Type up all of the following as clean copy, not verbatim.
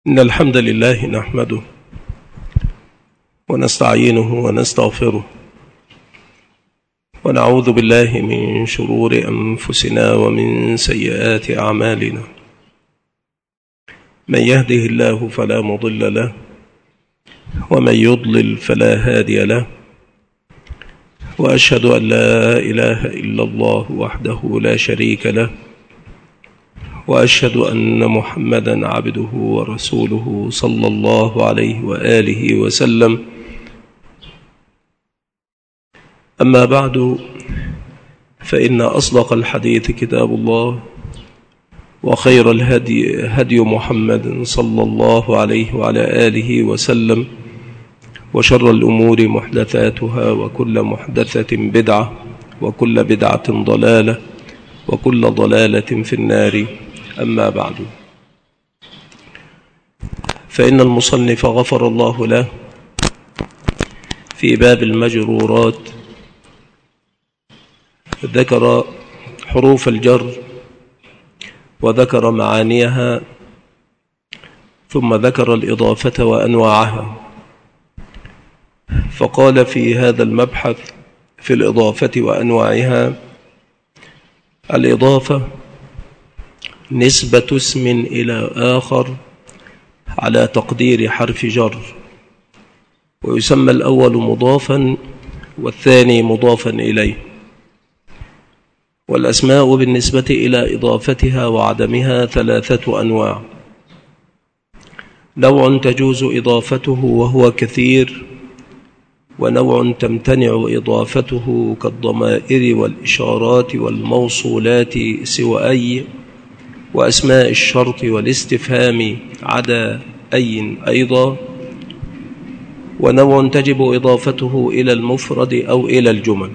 إن الحمد لله نحمده ونستعينه ونستغفره ونعوذ بالله من شرور أنفسنا ومن سيئات أعمالنا. من يهده الله فلا مضل له ومن يضلل فلا هادي له، وأشهد أن لا إله إلا الله وحده لا شريك له، وأشهد أن محمدا عبده ورسوله صلى الله عليه وآله وسلم. أما بعد، فإن أصدق الحديث كتاب الله، وخير الهدي هدي محمد صلى الله عليه وعلى آله وسلم، وشر الأمور محدثاتها، وكل محدثة بدعة، وكل بدعة ضلالة، وكل ضلالة في النار. أما بعد، فإن المصنف غفر الله له في باب المجرورات ذكر حروف الجر وذكر معانيها، ثم ذكر الإضافة وأنواعها، فقال في هذا المبحث في الإضافة وأنواعها: الإضافة نسبة اسم إلى آخر على تقدير حرف جر، ويسمى الأول مضافا والثاني مضافا إليه. والأسماء بالنسبة إلى إضافتها وعدمها ثلاثة أنواع: نوع تجوز إضافته وهو كثير، ونوع تمتنع إضافته كالضمائر والإشارات والموصولات سوى أي، وأسماء الشرط والاستفهام عدا أي أيضا، ونوع تجب إضافته إلى المفرد أو إلى الجمل.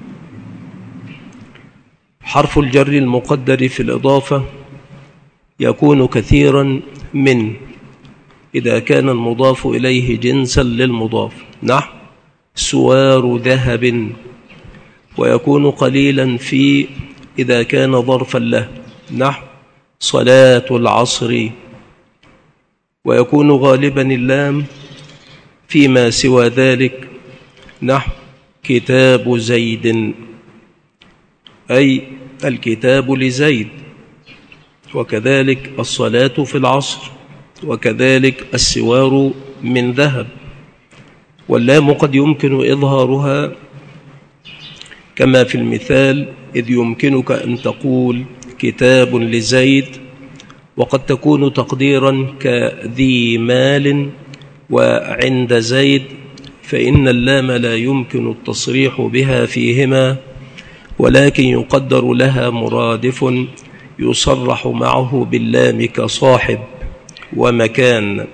حرف الجر المقدر في الإضافة يكون كثيرا من إذا كان المضاف إليه جنسا للمضاف، نحو سوار ذهب، ويكون قليلا في إذا كان ظرفا له، نحو صلاة العصر، ويكون غالبا اللام فيما سوى ذلك، نحو كتاب زيد، أي الكتاب لزيد، وكذلك الصلاة في العصر، وكذلك السوار من ذهب. واللام قد يمكن إظهارها كما في المثال: إذ يمكنك أن تقول كتاب لزيد، وقد تكون تقديرا كذي مال وعند زيد، فإن اللام لا يمكن التصريح بها فيهما، ولكن يقدر لها مرادف يصرح معه باللام كصاحب ومكان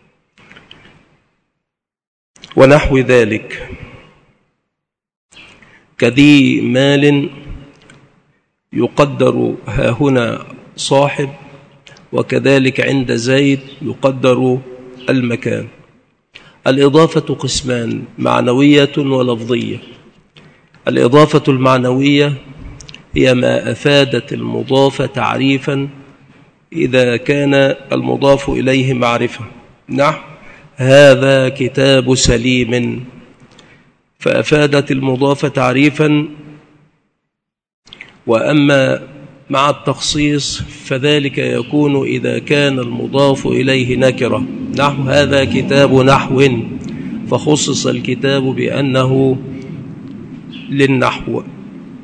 ونحو ذلك. كذي مال يقدر هاهنا صاحب، وكذلك عند زيد يقدر المكان. الإضافة قسمان: معنوية ولفظية. الإضافة المعنوية هي ما أفادت المضاف تعريفا إذا كان المضاف إليه معرفة، نحو هذا كتاب سليم، فأفادت المضاف تعريفا. وأما مع التخصيص فذلك يكون إذا كان المضاف إليه نكرة، نحو هذا كتاب نحو، فخصص الكتاب بأنه للنحو،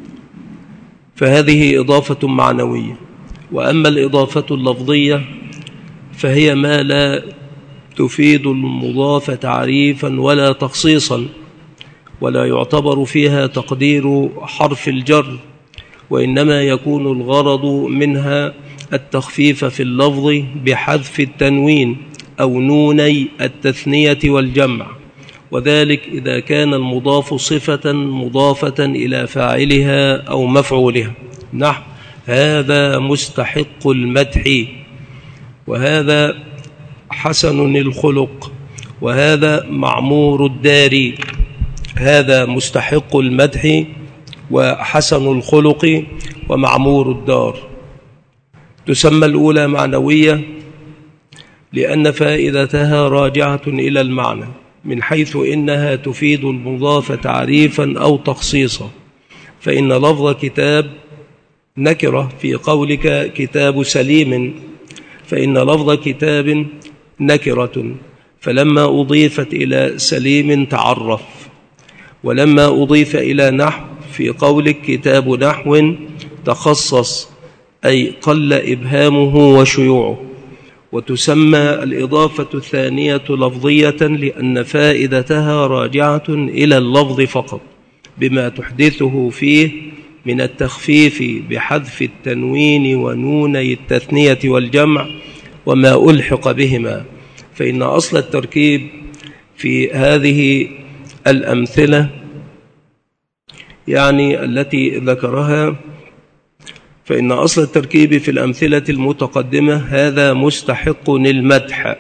فهذه إضافة معنوية. وأما الإضافة اللفظية فهي ما لا تفيد المضاف تعريفا ولا تخصيصا، ولا يعتبر فيها تقدير حرف الجر، وإنما يكون الغرض منها التخفيف في اللفظ بحذف التنوين أو نوني التثنية والجمع، وذلك إذا كان المضاف صفة مضافة إلى فاعلها أو مفعولها، نحو هذا مستحق المدح، وهذا حسن الخلق، وهذا معمور الدار. هذا مستحق المدح وحسن الخلق ومعمور الدار. تسمى الأولى معنوية لأن فائدتها راجعة إلى المعنى، من حيث إنها تفيد المضاف تعريفا أو تخصيصا. فإن لفظ كتاب نكرة في قولك كتاب سليم، فإن لفظ كتاب نكرة، فلما أضيفت إلى سليم تعرف. ولما أضيف إلى نحو في قولك كتاب نحو تخصص، أي قل إبهامه وشيوعه. وتسمى الإضافة الثانية لفظية لأن فائدتها راجعة إلى اللفظ فقط، بما تحدثه فيه من التخفيف بحذف التنوين ونوني التثنية والجمع وما ألحق بهما. فإن أصل التركيب في هذه الأمثلة يعني التي ذكرها، فإن أصل التركيب في الأمثلة المتقدمة هذا مستحق للمدح،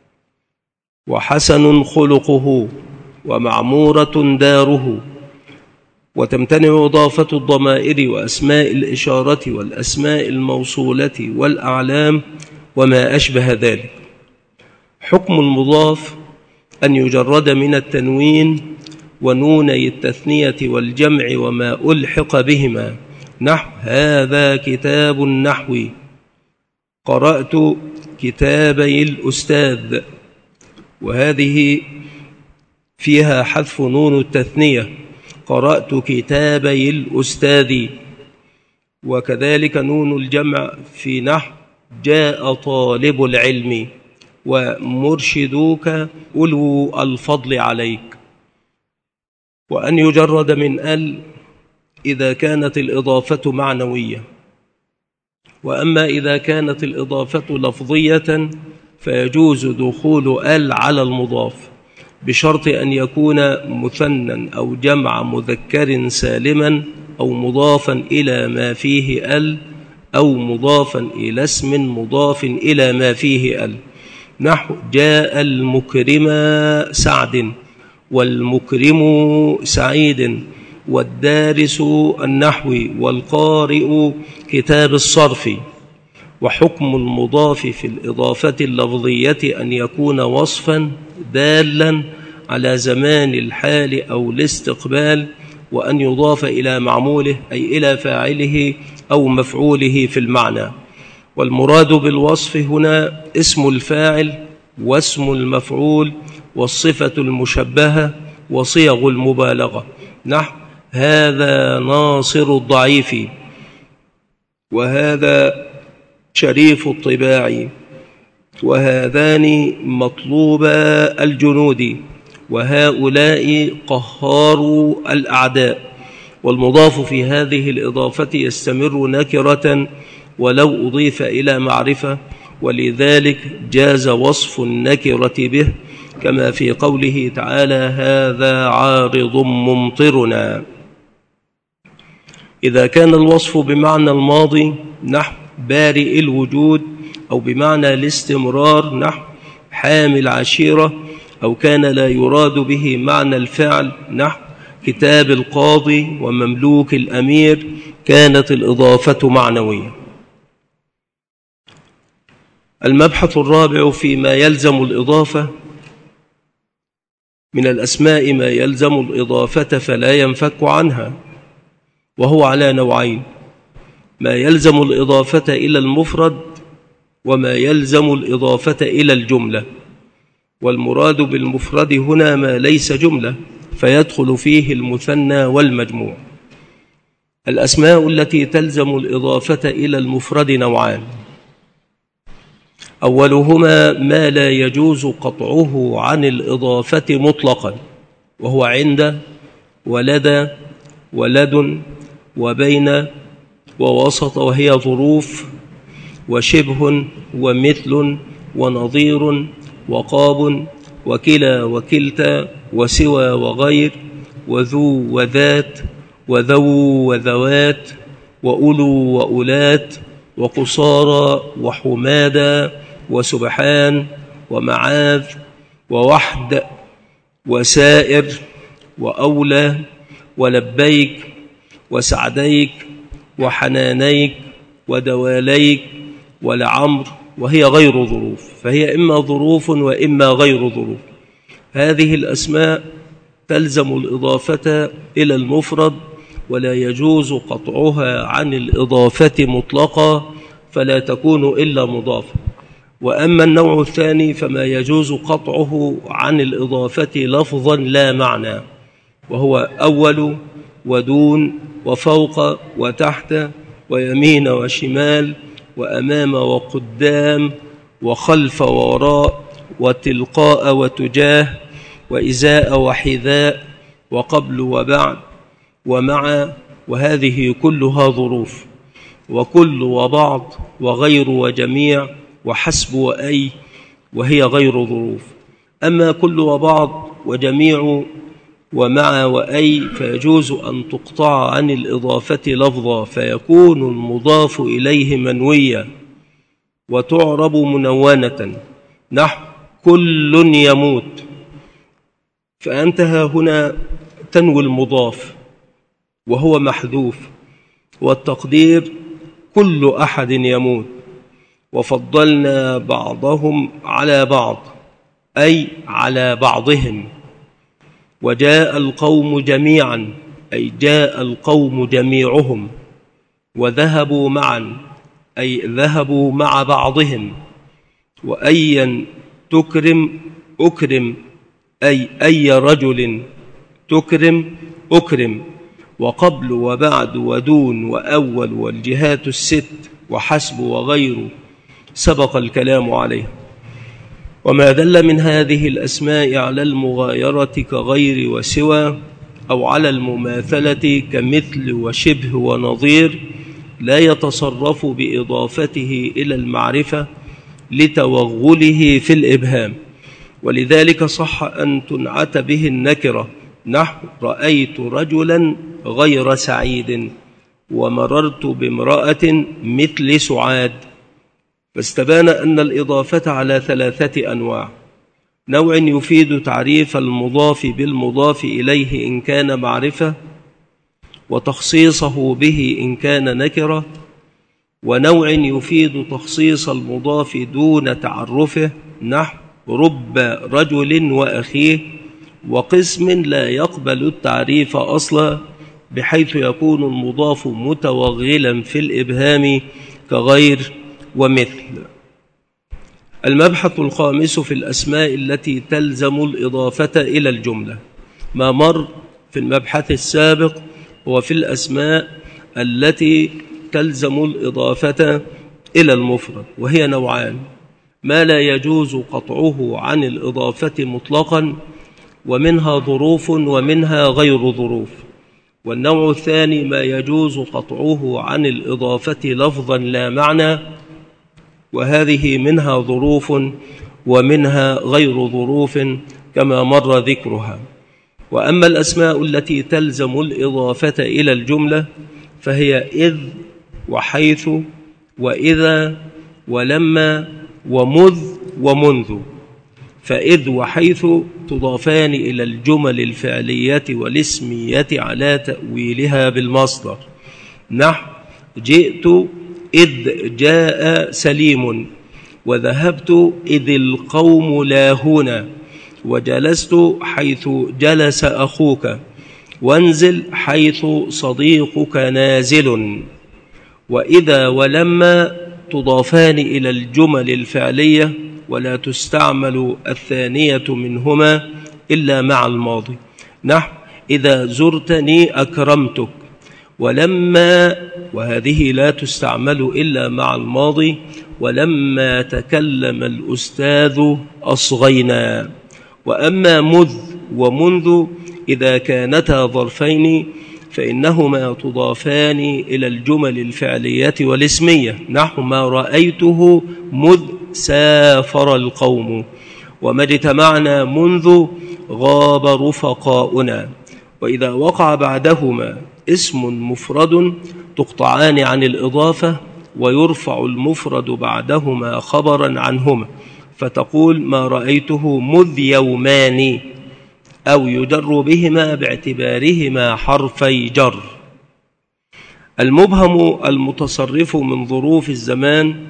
وحسن خلقه، ومعمورة داره، وتمتنع إضافة الضمائر وأسماء الإشارة والأسماء الموصولة والأعلام وما أشبه ذلك. حكم المضاف أن يجرد من التنوين ونوني التثنية والجمع وما ألحق بهما، نحو هذا كتاب نحوي، قرأت كتابي الأستاذ، وهذه فيها حذف نون التثنية، قرأت كتابي الأستاذ. وكذلك نون الجمع في نحو جاء طالب العلم، ومرشدوك أولو الفضل عليك. وأن يجرد من ال إذا كانت الإضافة معنوية. وأما إذا كانت الإضافة لفظية فيجوز دخول ال على المضاف، بشرط أن يكون مثنى أو جمع مذكر سالما، أو مضافا إلى ما فيه ال، أو مضافا إلى اسم مضاف إلى ما فيه ال، نحو جاء المكرم سعد، والمكرم سعيد، والدارس النحو، والقارئ كتاب الصرف. وحكم المضاف في الإضافة اللفظية أن يكون وصفا دالا على زمان الحال أو الاستقبال، وأن يضاف إلى معموله أي إلى فاعله أو مفعوله في المعنى. والمراد بالوصف هنا اسم الفاعل واسم المفعول والصفة المشبهة وصيغ المبالغة، نحو هذا ناصر الضعيف، وهذا شريف الطباع، وهذان مطلوب الجنود، وهؤلاء قهار الأعداء. والمضاف في هذه الإضافة يستمر نكرة ولو أضيف إلى معرفة، ولذلك جاز وصف النكرة به، كما في قوله تعالى هذا عارض ممطرنا. إذا كان الوصف بمعنى الماضي نحو بارئ الوجود، أو بمعنى الاستمرار نحو حامل عشيرة، أو كان لا يراد به معنى الفعل نحو كتاب القاضي ومملوك الأمير، كانت الإضافة معنوية. المبحث الرابع فيما يلزم الإضافة. من الأسماء ما يلزم الإضافة فلا ينفك عنها، وهو على نوعين: ما يلزم الإضافة إلى المفرد، وما يلزم الإضافة إلى الجملة. والمراد بالمفرد هنا ما ليس جملة، فيدخل فيه المثنى والمجموع. الأسماء التي تلزم الإضافة إلى المفرد نوعان: أولهما ما لا يجوز قطعه عن الإضافة مطلقا، وهو عند، ولدى، ولد، وبين، ووسط وهي ظروف، وشبه، ومثل، ونظير، وقاب، وكلا، وكلتا، وسوى، وغير، وذو، وذات، وذو، وذوات، وأولو، وأولات، وقصارى، وحمادى، وسبحان، ومعاذ، ووحد، وسائر، وأولى، ولبيك، وسعديك، وحنانيك، ودواليك، ولعمر، وهي غير ظروف، فهي إما ظروف وإما غير ظروف. هذه الأسماء تلزم الإضافة إلى المفرد ولا يجوز قطعها عن الإضافة مطلقا فلا تكون إلا مضافة. وأما النوع الثاني فما يجوز قطعه عن الإضافة لفظا لا معنى، وهو أول ودون وفوق وتحت ويمين وشمال وأمام وقدام وخلف ووراء وتلقاء وتجاه وإزاء وحذاء وقبل وبعد ومع، وهذه كلها ظروف. وكل وبعض وغير وجميع وحسب وأي، وهي غير ظروف. أما كل وبعض وجميع ومع وأي فيجوز أن تقطع عن الإضافة لفظا فيكون المضاف إليه منويا وتعرب منونة، نحو كل يموت، فأنت هنا تنوي المضاف وهو محذوف، والتقدير كل أحد يموت، وفضلنا بعضهم على بعض أي على بعضهم. وجاء القوم جميعا أي جاء القوم جميعهم. وذهبوا معا أي ذهبوا مع بعضهم. وأيا تكرم أكرم أي أي رجل تكرم أكرم. وقبل وبعد ودون وأول والجهات الست وحسب وغيره سبق الكلام عليه. وما دل من هذه الأسماء على المغايرة كغير وسوى، أو على المماثلة كمثل وشبه ونظير، لا يتصرف بإضافته إلى المعرفة لتوغله في الإبهام. ولذلك صح أن تنعت به النكرة، نحو رأيت رجلا غير سعيد ومررت بامرأة مثل سعاد. فاستبان أن الإضافة على ثلاثة أنواع: نوع يفيد تعريف المضاف بالمضاف إليه إن كان معرفة وتخصيصه به إن كان نكرة، ونوع يفيد تخصيص المضاف دون تعرفه، نحو رب رجل وأخيه، وقسم لا يقبل التعريف أصلا بحيث يكون المضاف متوغلا في الإبهام كغير ومثل. المبحث الخامس في الأسماء التي تلزم الإضافة إلى الجملة. ما مر في المبحث السابق وفي الأسماء التي تلزم الإضافة إلى المفرد، وهي نوعان: ما لا يجوز قطعه عن الإضافة مطلقا، ومنها ظروف ومنها غير ظروف. والنوع الثاني ما يجوز قطعه عن الإضافة لفظا لا معنى، وهذه منها ظروف ومنها غير ظروف كما مر ذكرها. وأما الأسماء التي تلزم الإضافة إلى الجملة فهي إذ وحيث وإذا ولما ومذ ومنذ. فإذ وحيث تضافان إلى الجمل الفعلية والاسمية على تأويلها بالمصدر، نحو جئت إذ جاء سليم، وذهبت إذ القوم لاهون، وجلست حيث جلس أخوك، وانزل حيث صديقك نازل. وإذا ولما تضافان إلى الجمل الفعلية ولا تستعمل الثانية منهما إلا مع الماضي، نحو إذا زرتني أكرمتك. ولما، وهذه لا تستعمل إلا مع الماضي، ولما تكلم الأستاذ أصغينا. وأما مذ ومنذ إذا كانتا ظرفين فإنهما تضافان إلى الجمل الفعلية والاسمية، نحو ما رأيته مذ سافر القوم، وما اجتمعنا منذ غاب رفقاؤنا. وإذا وقع بعدهما اسم مفرد تقطعان عن الإضافة، ويرفع المفرد بعدهما خبرا عنهما، فتقول ما رأيته مذ يومان، أو يجر بهما باعتبارهما حرفي جر. المبهم المتصرف من ظروف الزمان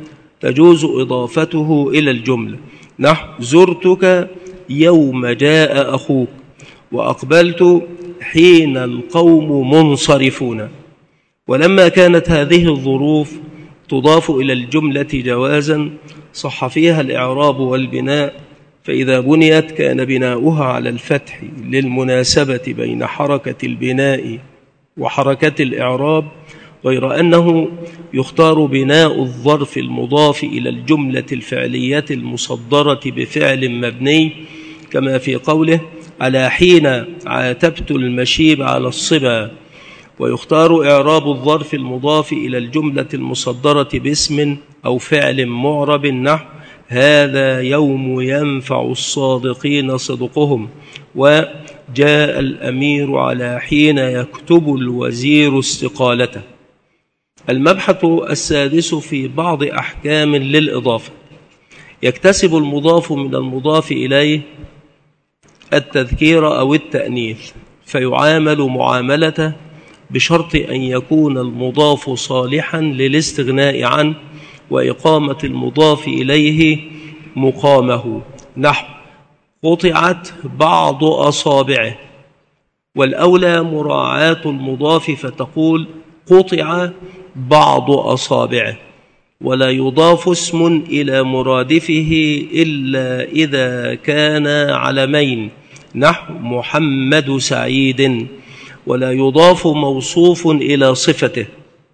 تجوز إضافته إلى الجملة، نحو زرتك يوم جاء أخوك، وأقبلت حين القوم منصرفون. ولما كانت هذه الظروف تضاف إلى الجملة جوازا صح فيها الإعراب والبناء، فإذا بنيت كان بناؤها على الفتح للمناسبة بين حركة البناء وحركة الإعراب، غير أنه يختار بناء الظرف المضاف إلى الجملة الفعلية المصدرة بفعل مبني، كما في قوله على حين عاتبت المشيب على الصبا. ويختار إعراب الظرف المضاف إلى الجملة المصدرة باسم أو فعل معرب، نحو هذا يوم ينفع الصادقين صدقهم، وجاء الأمير على حين يكتب الوزير استقالته. المبحث السادس في بعض أحكام للإضافة. يكتسب المضاف من المضاف إليه التذكير أو التأنيث، فيعامل معاملته بشرط أن يكون المضاف صالحا للاستغناء عنه وإقامة المضاف إليه مقامه، نحو قطعت بعض أصابعه، والأولى مراعاة المضاف فتقول قطع بعض أصابعه، ولا يضاف اسم إلى مرادفه إلا إذا كان علمين، نحو محمد سعيد، ولا يضاف موصوف إلى صفته.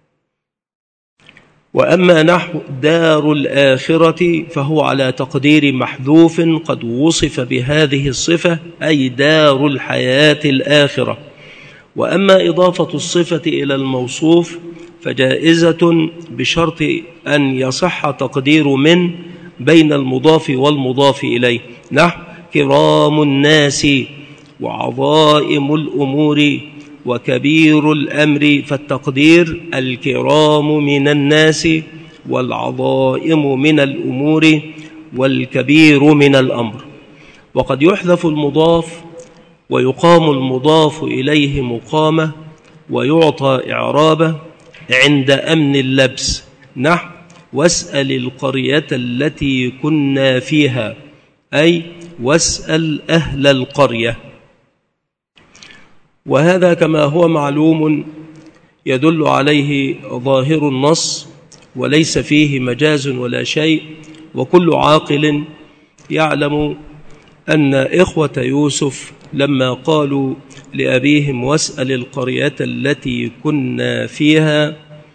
وأما نحو دار الآخرة فهو على تقدير محذوف قد وصف بهذه الصفة، أي دار الحياة الآخرة. وأما إضافة الصفة إلى الموصوف فجائزة بشرط أن يصح تقدير من بين المضاف والمضاف إليه، نحو كرام الناس وعظائم الأمور وكبير الأمر، فالتقدير الكرام من الناس والعظائم من الأمور والكبير من الأمر. وقد يحذف المضاف ويقام المضاف إليه مقامه ويعطى إعرابه عند أمن اللبس، نحو واسأل القرية التي كنا فيها، أي واسأل أهل القرية. وهذا كما هو معلوم يدل عليه ظاهر النص وليس فيه مجاز ولا شيء، وكل عاقل يعلم أن إخوة يوسف لما قالوا لأبيهم واسأل القرية التي كنا فيها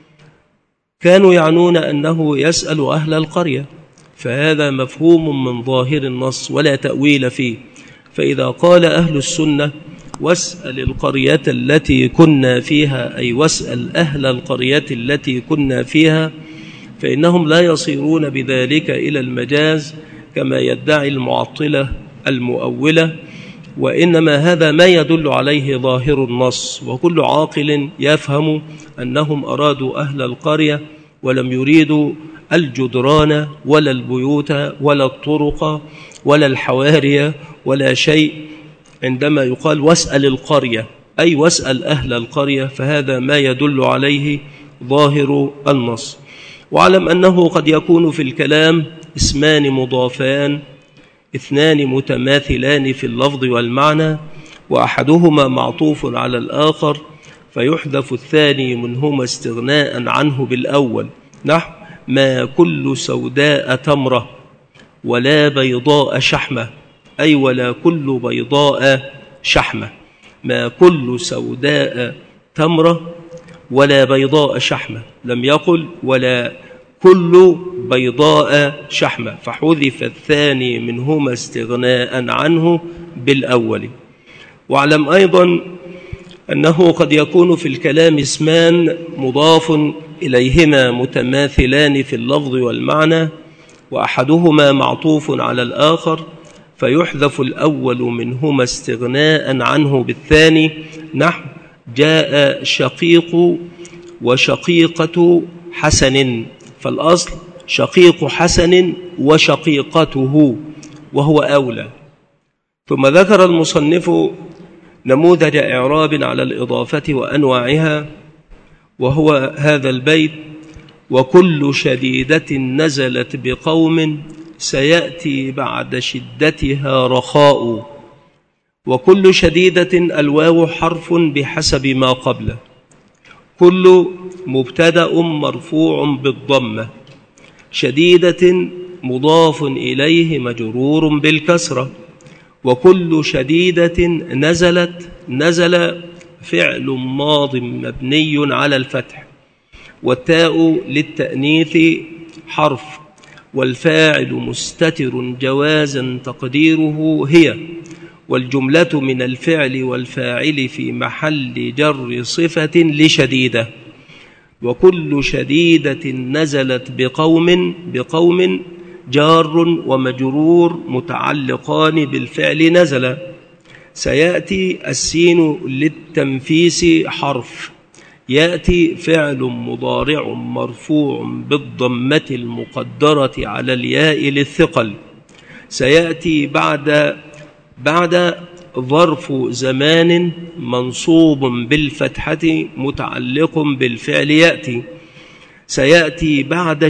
كانوا يعنون أنه يسأل أهل القرية، فهذا مفهوم من ظاهر النص ولا تأويل فيه. فإذا قال أهل السنة واسأل القرية التي كنا فيها، أي واسأل أهل القرية التي كنا فيها، فإنهم لا يصيرون بذلك إلى المجاز كما يدعي المعطلة المؤولة، وإنما هذا ما يدل عليه ظاهر النص، وكل عاقل يفهم أنهم أرادوا أهل القرية ولم يريدوا الجدران ولا البيوت ولا الطرق ولا الحواري ولا شيء. عندما يقال واسأل القرية أي واسأل أهل القرية، فهذا ما يدل عليه ظاهر النص. واعلم أنه قد يكون في الكلام اسمان مضافان اثنان متماثلان في اللفظ والمعنى، وأحدهما معطوف على الآخر فيحذف الثاني منهما استغناء عنه بالأول، نحو ما كل سوداء تمرة ولا بيضاء شحمة، أي ولا كل بيضاء شحمة، ما كل سوداء تمرة ولا بيضاء شحمة، لم يقل ولا كل بيضاء شحمة، فحذف الثاني منهما استغناء عنه بالأول. واعلم أيضا أنه قد يكون في الكلام اسمان مضاف إليهما متماثلان في اللفظ والمعنى، وأحدهما معطوف على الآخر فيحذف الأول منهما استغناء عنه بالثاني، نحو جاء شقيق وشقيقة حسن، فالأصل شقيق حسن وشقيقته وهو أولى. ثم ذكر المصنف نموذج إعراب على الإضافة وأنواعها، وهو هذا البيت: وكل شديدة نزلت بقوم سيأتي بعد شدتها رخاء. وكل شديدة الواو حرف بحسب ما قبله. كل مبتدأ مرفوع بالضمة. شديدة مضاف إليه مجرور بالكسرة. وكل شديدة نزل فعل ماض مبني على الفتح، والتاء للتأنيث حرف، والفاعل مستتر جوازا تقديره هي، والجملة من الفعل والفاعل في محل جر صفة لشديدة. وكل شديدة نزلت بقوم جار ومجرور متعلقان بالفعل نزل. سيأتي السين للتنفيس حرف. يأتي فعل مضارع مرفوع بالضمة المقدرة على الياء للثقل. سيأتي بعد ظرف زمان منصوب بالفتحة متعلق بالفعل يأتي. سيأتي بعد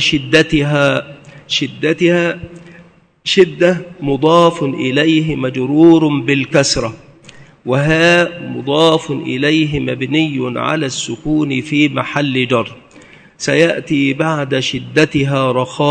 شدة مضاف إليه مجرور بالكسرة، وها مضاف إليه مبني على السكون في محل جر. سيأتي بعد شدتها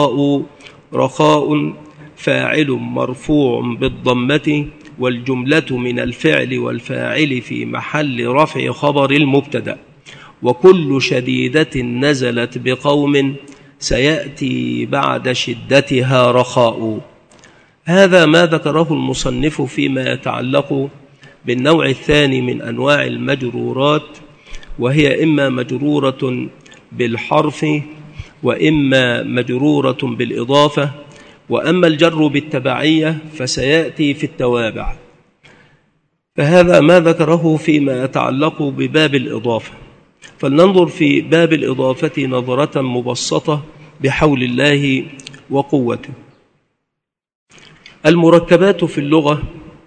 رخاء فاعل مرفوع بالضمة، والجملة من الفعل والفاعل في محل رفع خبر المبتدأ. وكل شديدة نزلت بقوم سيأتي بعد شدتها رخاء. هذا ما ذكره المصنف فيما يتعلق بالنوع الثاني من أنواع المجرورات، وهي إما مجرورة بالحرف وإما مجرورة بالإضافة. وأما الجر بالتبعية فسيأتي في التوابع. فهذا ما ذكره فيما يتعلق بباب الإضافة. فلننظر في باب الإضافة نظرة مبسطة بحول الله وقوته. المركبات في اللغة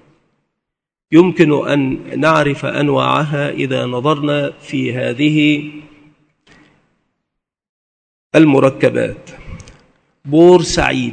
يمكن أن نعرف أنواعها إذا نظرنا في هذه المركبات: بورسعيد،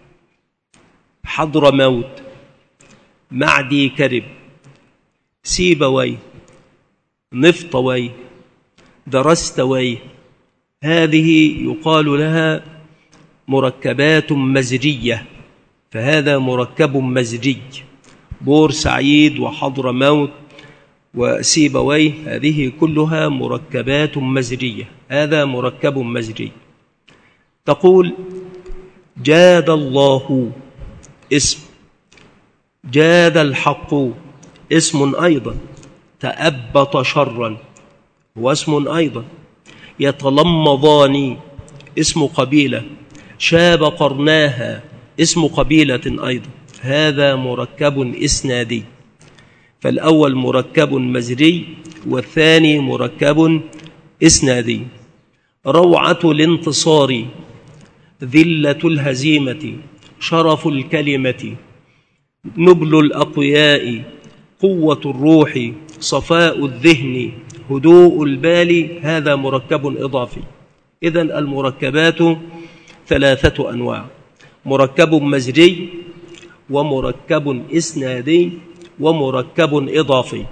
حضرموت، معدي كرب، سيبوي، نفطوي، درستوي. هذه يقال لها مركبات مزجية، فهذا مركب مزجي. بورسعيد وحضرموت وسيبوي هذه كلها مركبات مزجية، هذا مركب مزجي. تقول جاد الله اسم، جاد الحق اسم أيضا، تأبط شرا هو اسم أيضا، يتلمضان اسم قبيلة، شاب قرناها اسم قبيلة أيضا، هذا مركب إسنادي. فالأول مركب مزجي والثاني مركب إسنادي. روعة الانتصار، ذلة الهزيمة، شرف الكلمة، نبل الأقوياء، قوة الروح، صفاء الذهن، هدوء البال، هذا مركب إضافي. إذن المركبات ثلاثة أنواع: مركب مزجي ومركب إسنادي ومركب إضافي.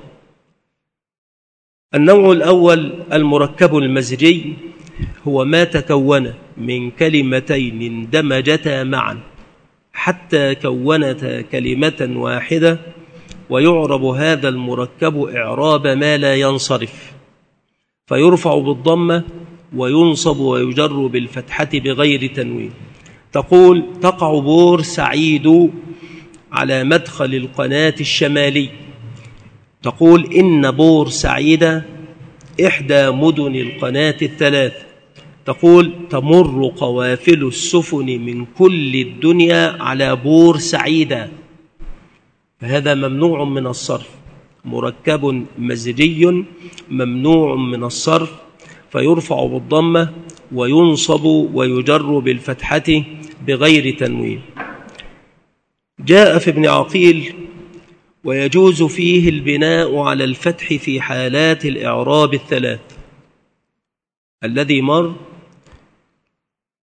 النوع الأول المركب المزجي هو ما تكون من كلمتين اندمجتا معا حتى كونتا كلمة واحدة، ويعرب هذا المركب إعراب ما لا ينصرف، فيرفع بالضمة وينصب ويجر بالفتحة بغير تنوين. تقول تقع بورسعيد على مدخل القناة الشمالي. تقول إن بورسعيد إحدى مدن القناة الثلاث. تقول تمر قوافل السفن من كل الدنيا على بورسعيد، فهذا ممنوع من الصرف، مركب مزجي ممنوع من الصرف، فيرفع بالضمة وينصب ويجر بالفتحة بغير تنوين. جاء في ابن عقيل: ويجوز فيه البناء على الفتح في حالات الإعراب الثلاث. الذي مر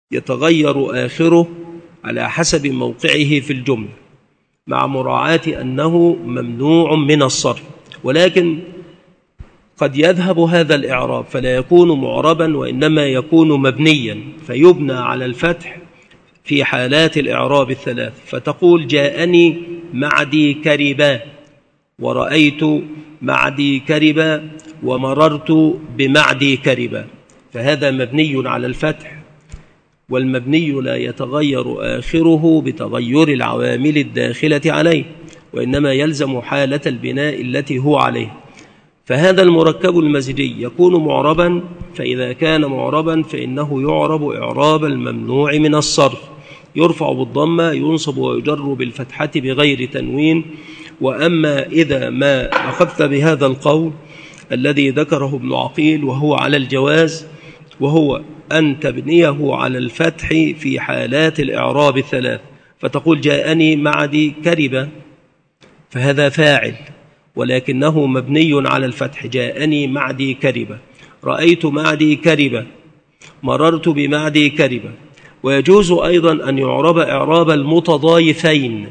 يتغير آخره على حسب موقعه في الجملة مع مراعاة أنه ممنوع من الصرف، ولكن قد يذهب هذا الإعراب فلا يكون معربا وإنما يكون مبنيا، فيبنى على الفتح في حالات الإعراب الثلاث. فتقول جاءني معدي كربا، ورأيت معدي كربا، ومررت بمعدي كربا، فهذا مبني على الفتح، والمبني لا يتغير آخره بتغير العوامل الداخلة عليه، وإنما يلزم حالة البناء التي هو عليه. فهذا المركب المزجي يكون معربا، فإذا كان معربا فإنه يعرب إعراب الممنوع من الصرف، يرفع بالضمة، ينصب ويجر بالفتحة بغير تنوين. وأما إذا ما أخذت بهذا القول الذي ذكره ابن عقيل وهو على الجواز، وهو أن تبنيه على الفتح في حالات الإعراب الثلاث، فتقول جاءني معدي كربا، فهذا فاعل ولكنه مبني على الفتح، جاءني معدي كربا، رأيت معدي كربا، مررت بمعدي كربا. ويجوز أيضا أن يعرب إعراب المتضايفين،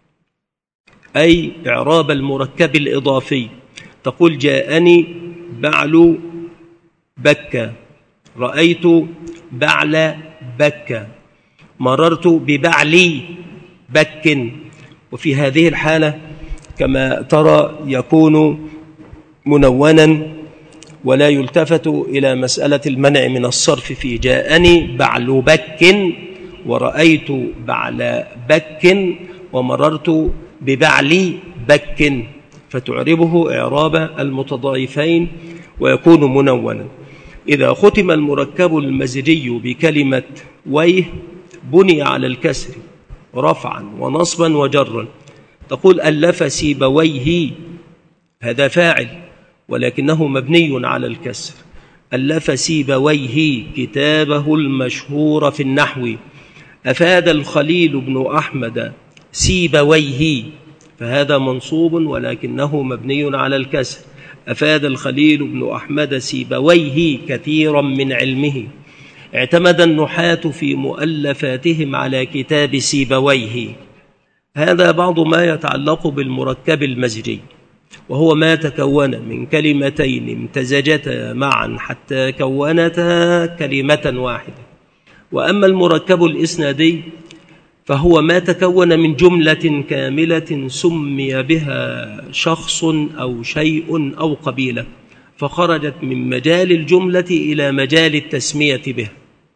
أي إعراب المركب الإضافي، تقول جاءني بعل بكة، رأيت بعل بكة، مررت ببعلي بك. وفي هذه الحالة كما ترى يكون منونا، ولا يلتفت إلى مسألة المنع من الصرف في جاءني بعل بك، ورأيت بعل بك، ومررت ببعلي بك، فتعربه إعراب المتضايفين ويكون منونا. إذا ختم المركب المزجي بكلمة ويه بني على الكسر رفعا ونصبا وجرا، تقول ألف سيبويه، هذا فاعل ولكنه مبني على الكسر، ألف سيبويه كتابه المشهور في النحو، أفاد الخليل بن أحمد سيبويه، فهذا منصوب ولكنه مبني على الكسر، أفاد الخليل بن أحمد سيبويه كثيرا من علمه. اعتمد النحاة في مؤلفاتهم على كتاب سيبويه. هذا بعض ما يتعلق بالمركب المزجي، وهو ما تكون من كلمتين امتزجتا معا حتى كونتا كلمة واحدة. وأما المركب الإسنادي فهو ما تكون من جملة كاملة سمي بها شخص أو شيء أو قبيلة، فخرجت من مجال الجملة إلى مجال التسمية بها.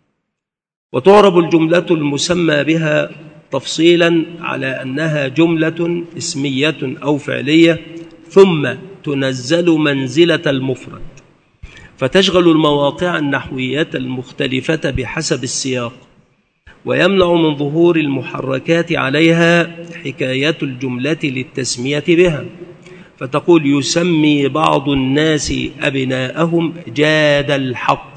وتعرب الجملة المسمى بها تفصيلا على أنها جملة اسمية أو فعلية ثم تنزل منزلة المفرد، فتشغل المواقع النحوية المختلفة بحسب السياق، ويمنع من ظهور المحركات عليها حكاية الجملة للتسمية بها. فتقول يسمي بعض الناس أبناءهم جاد الحق،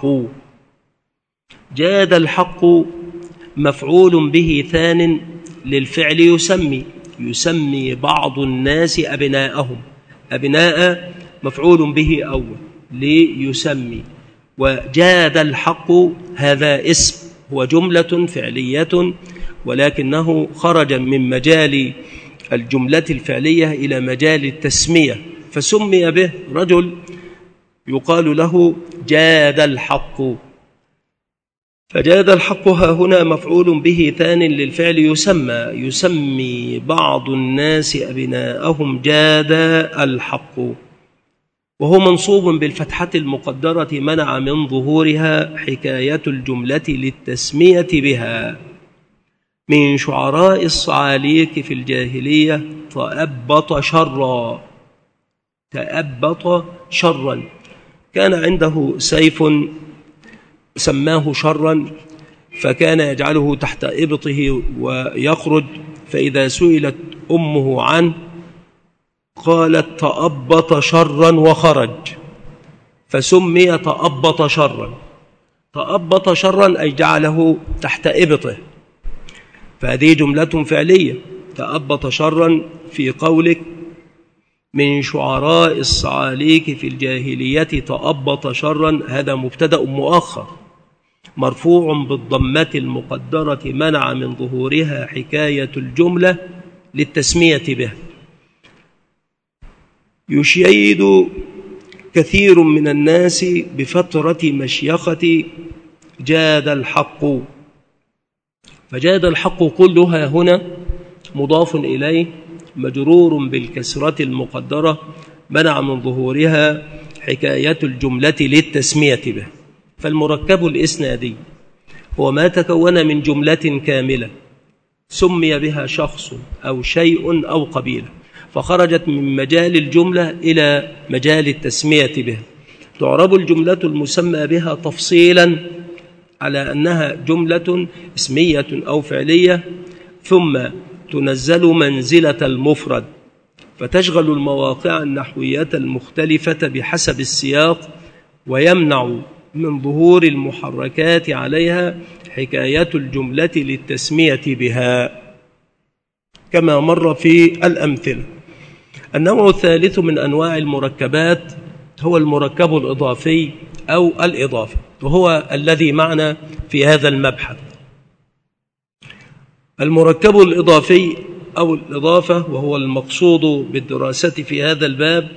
جاد الحق مفعول به ثان للفعل يسمي، يسمي بعض الناس أبناءهم، أبناء مفعول به أول ليسمي، وجاد الحق هذا اسم، هو جملة فعلية ولكنه خرج من مجال الجملة الفعلية إلى مجال التسمية، فسمي به رجل يقال له جاد الحق. فجاد الحق ها هنا مفعول به ثان للفعل يسمى، يسمي بعض الناس أبناءهم جاد الحق، وهو منصوب بالفتحة المقدرة منع من ظهورها حكاية الجملة للتسمية بها. من شعراء الصعاليك في الجاهلية تأبط شرا، تأبط شرا، كان عنده سيف سماه شرا، فكان يجعله تحت إبطه ويخرج، فإذا سئلت أمه عنه قالت تأبط شرا وخرج، فسمي تأبط شرا. تأبط شرا أي جعله تحت إبطه، فهذه جملة فعلية. تأبط شرا في قولك من شعراء الصعاليك في الجاهلية تأبط شرا، هذا مبتدأ مؤخر، مرفوع بالضمة المقدرة منع من ظهورها حكاية الجملة للتسمية به. يشيد كثير من الناس بفترة مشيخة جاد الحق، فجاد الحق كلها هنا مضاف إليه مجرور بالكسرة المقدرة منع من ظهورها حكاية الجملة للتسمية به. فالمركب الإسنادي هو ما تكون من جملة كاملة سمي بها شخص أو شيء أو قبيلة، فخرجت من مجال الجملة إلى مجال التسمية به. تعرب الجملة المسمى بها تفصيلا على أنها جملة اسمية أو فعلية، ثم تنزل منزلة المفرد فتشغل المواقع النحوية المختلفة بحسب السياق، ويمنع من ظهور المحركات عليها حكاية الجملة للتسمية بها كما مر في الأمثلة. النوع الثالث من أنواع المركبات هو المركب الإضافي أو الإضافة، وهو الذي معنا في هذا المبحث. المركب الإضافي أو الإضافة وهو المقصود بالدراسة في هذا الباب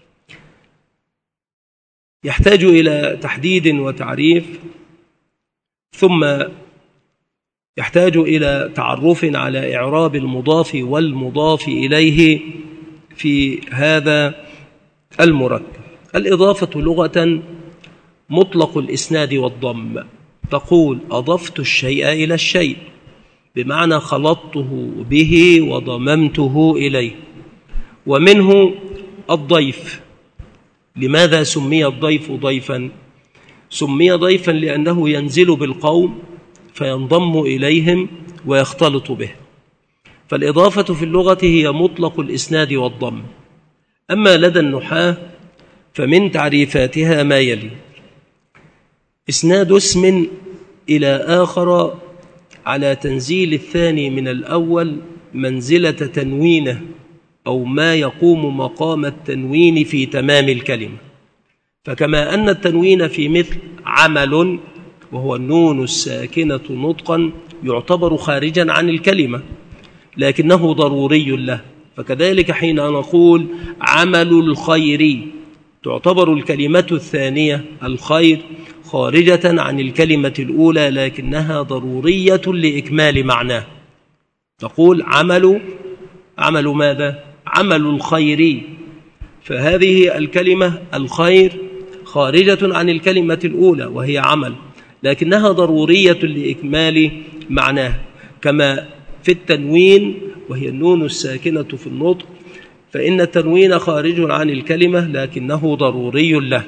يحتاج إلى تحديد وتعريف، ثم يحتاج إلى تعرف على إعراب المضاف والمضاف إليه في هذا المركب. الإضافة لغة مطلق الإسناد والضم، تقول أضفت الشيء إلى الشيء، بمعنى خلطته به وضممته إليه. ومنه الضيف. لماذا سمي الضيف ضيفا؟ سمي ضيفا لأنه ينزل بالقوم فينضم إليهم ويختلط به. فالإضافة في اللغة هي مطلق الإسناد والضم. أما لدى النحاة فمن تعريفاتها ما يلي: إسناد اسم إلى آخر على تنزيل الثاني من الأول منزلة تنوينه أو ما يقوم مقام التنوين في تمام الكلمة. فكما أن التنوين في مثل عمل وهو النون الساكنة نطقا يعتبر خارجا عن الكلمة لكنه ضروري له، فكذلك حين نقول عمل الخير تعتبر الكلمة الثانية الخير خارجة عن الكلمة الأولى لكنها ضرورية لإكمال معناه. تقول عمل ماذا؟ عمل الخير، فهذه الكلمة الخير خارجة عن الكلمة الأولى وهي عمل لكنها ضرورية لإكمال معناه، كما في التنوين وهي النون الساكنة في النطق، فإن التنوين خارج عن الكلمة لكنه ضروري له.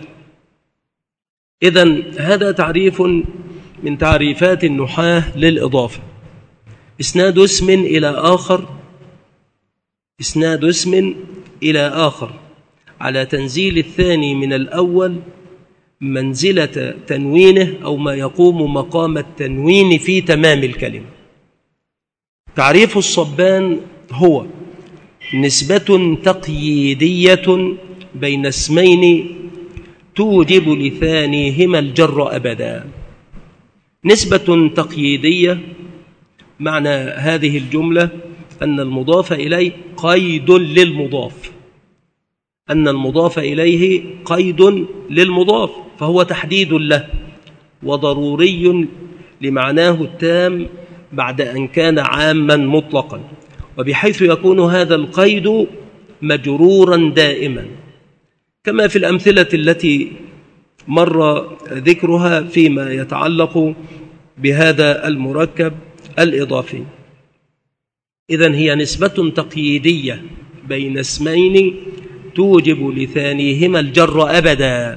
إذن هذا تعريف من تعريفات النحاة للإضافة. إسناد اسم إلى آخر على تنزيل الثاني من الأول منزلة تنوينه أو ما يقوم مقام التنوين في تمام الكلمة. تعريف الصبان هو نسبة تقييدية بين اسمين توجب لثانيهما الجر أبدا. نسبة تقييدية معنى هذه الجملة أن المضاف إليه قيد للمضاف، أن المضاف إليه قيد للمضاف فهو تحديد له وضروري لمعناه التام بعد أن كان عاما مطلقا، وبحيث يكون هذا القيد مجرورا دائما كما في الأمثلة التي مر ذكرها فيما يتعلق بهذا المركب الإضافي. إذن هي نسبة تقييدية بين اسمين توجب لثانيهما الجر أبدا،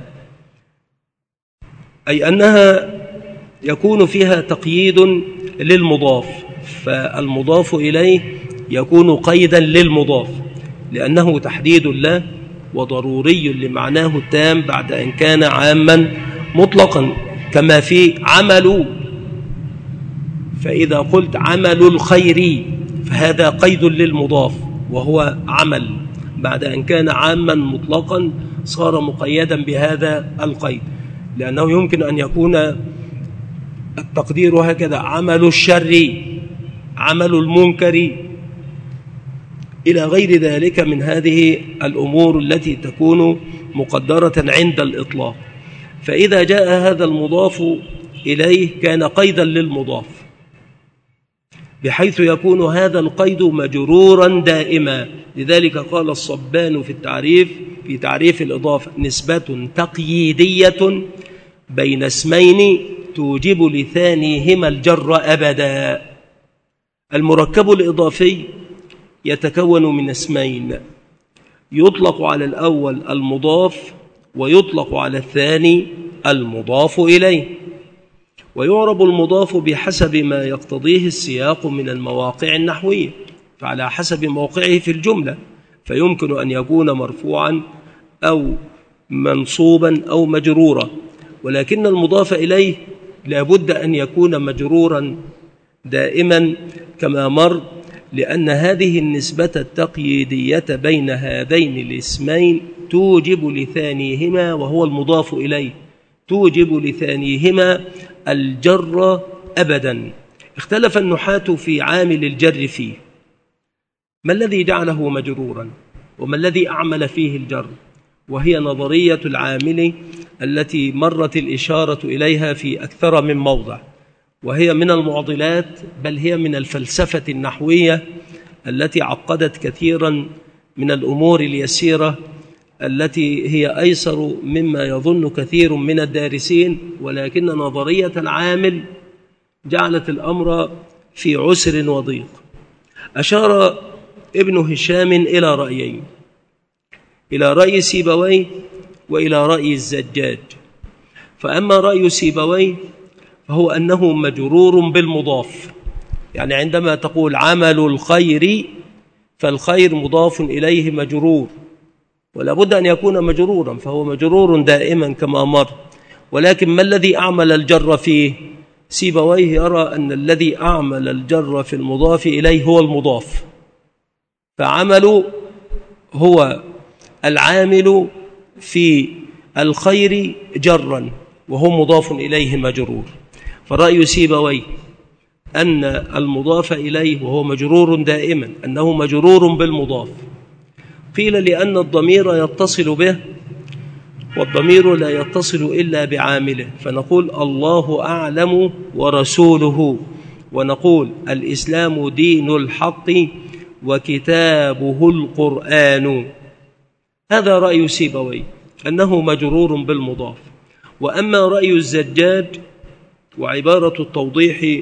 أي أنها يكون فيها تقييد للمضاف، فالمضاف إليه يكون قيدا للمضاف لأنه تحديد له وضروري لمعناه التام بعد أن كان عاما مطلقا، كما في عمل. فإذا قلت عمل الخير فهذا قيد للمضاف وهو عمل، بعد أن كان عاما مطلقا صار مقيدا بهذا القيد، لأنه يمكن أن يكون التقدير هكذا: عمل الشر، عمل المنكر، إلى غير ذلك من هذه الأمور التي تكون مقدرة عند الإطلاق. فإذا جاء هذا المضاف إليه كان قيدا للمضاف، بحيث يكون هذا القيد مجرورا دائما. لذلك قال الصبان في تعريف الإضافة: نسبة تقييدية بين اسمين توجب لثانيهما الجر أبدا. المركب الإضافي يتكون من اسمين، يطلق على الأول المضاف ويطلق على الثاني المضاف إليه، ويعرب المضاف بحسب ما يقتضيه السياق من المواقع النحوية، فعلى حسب موقعه في الجملة، فيمكن أن يكون مرفوعا أو منصوبا أو مجرورا. ولكن المضاف إليه لابد أن يكون مجرورا دائما كما مر، لأن هذه النسبة التقييدية بين هذين الاسمين توجب لثانيهما، وهو المضاف إليه، توجب لثانيهما الجر أبدا. اختلف النحاة في عامل الجر فيه: ما الذي جعله مجرورا وما الذي أعمل فيه الجر؟ وهي نظرية العامل التي مرت الإشارة إليها في أكثر من موضع، وهي من المعضلات، بل هي من الفلسفة النحوية التي عقدت كثيرا من الأمور اليسيرة التي هي أيسر مما يظن كثير من الدارسين. ولكن نظرية العامل جعلت الأمر في عسر وضيق. أشار ابن هشام إلى رأيين: إلى رأي سيبويه وإلى رأي الزجاج. فأما رأي سيبويه فهو أنه مجرور بالمضاف، يعني عندما تقول عمل الخير فالخير مضاف إليه مجرور، ولا بد أن يكون مجرورا، فهو مجرور دائما كما مر. ولكن ما الذي أعمل الجر فيه؟ سيبويه يرى أن الذي أعمل الجر في المضاف إليه هو المضاف، فعمل هو العامل في الخير جرا وهو مضاف إليه مجرور. فرأي سيبويه أن المضاف إليه وهو مجرور دائما أنه مجرور بالمضاف. قيل لأن الضمير يتصل به، والضمير لا يتصل إلا بعامله، فنقول الله أعلم ورسوله، ونقول الإسلام دين الحق وكتابه القرآن. هذا رأي سيبويه أنه مجرور بالمضاف. وأما رأي الزجاج وعبارة التوضيح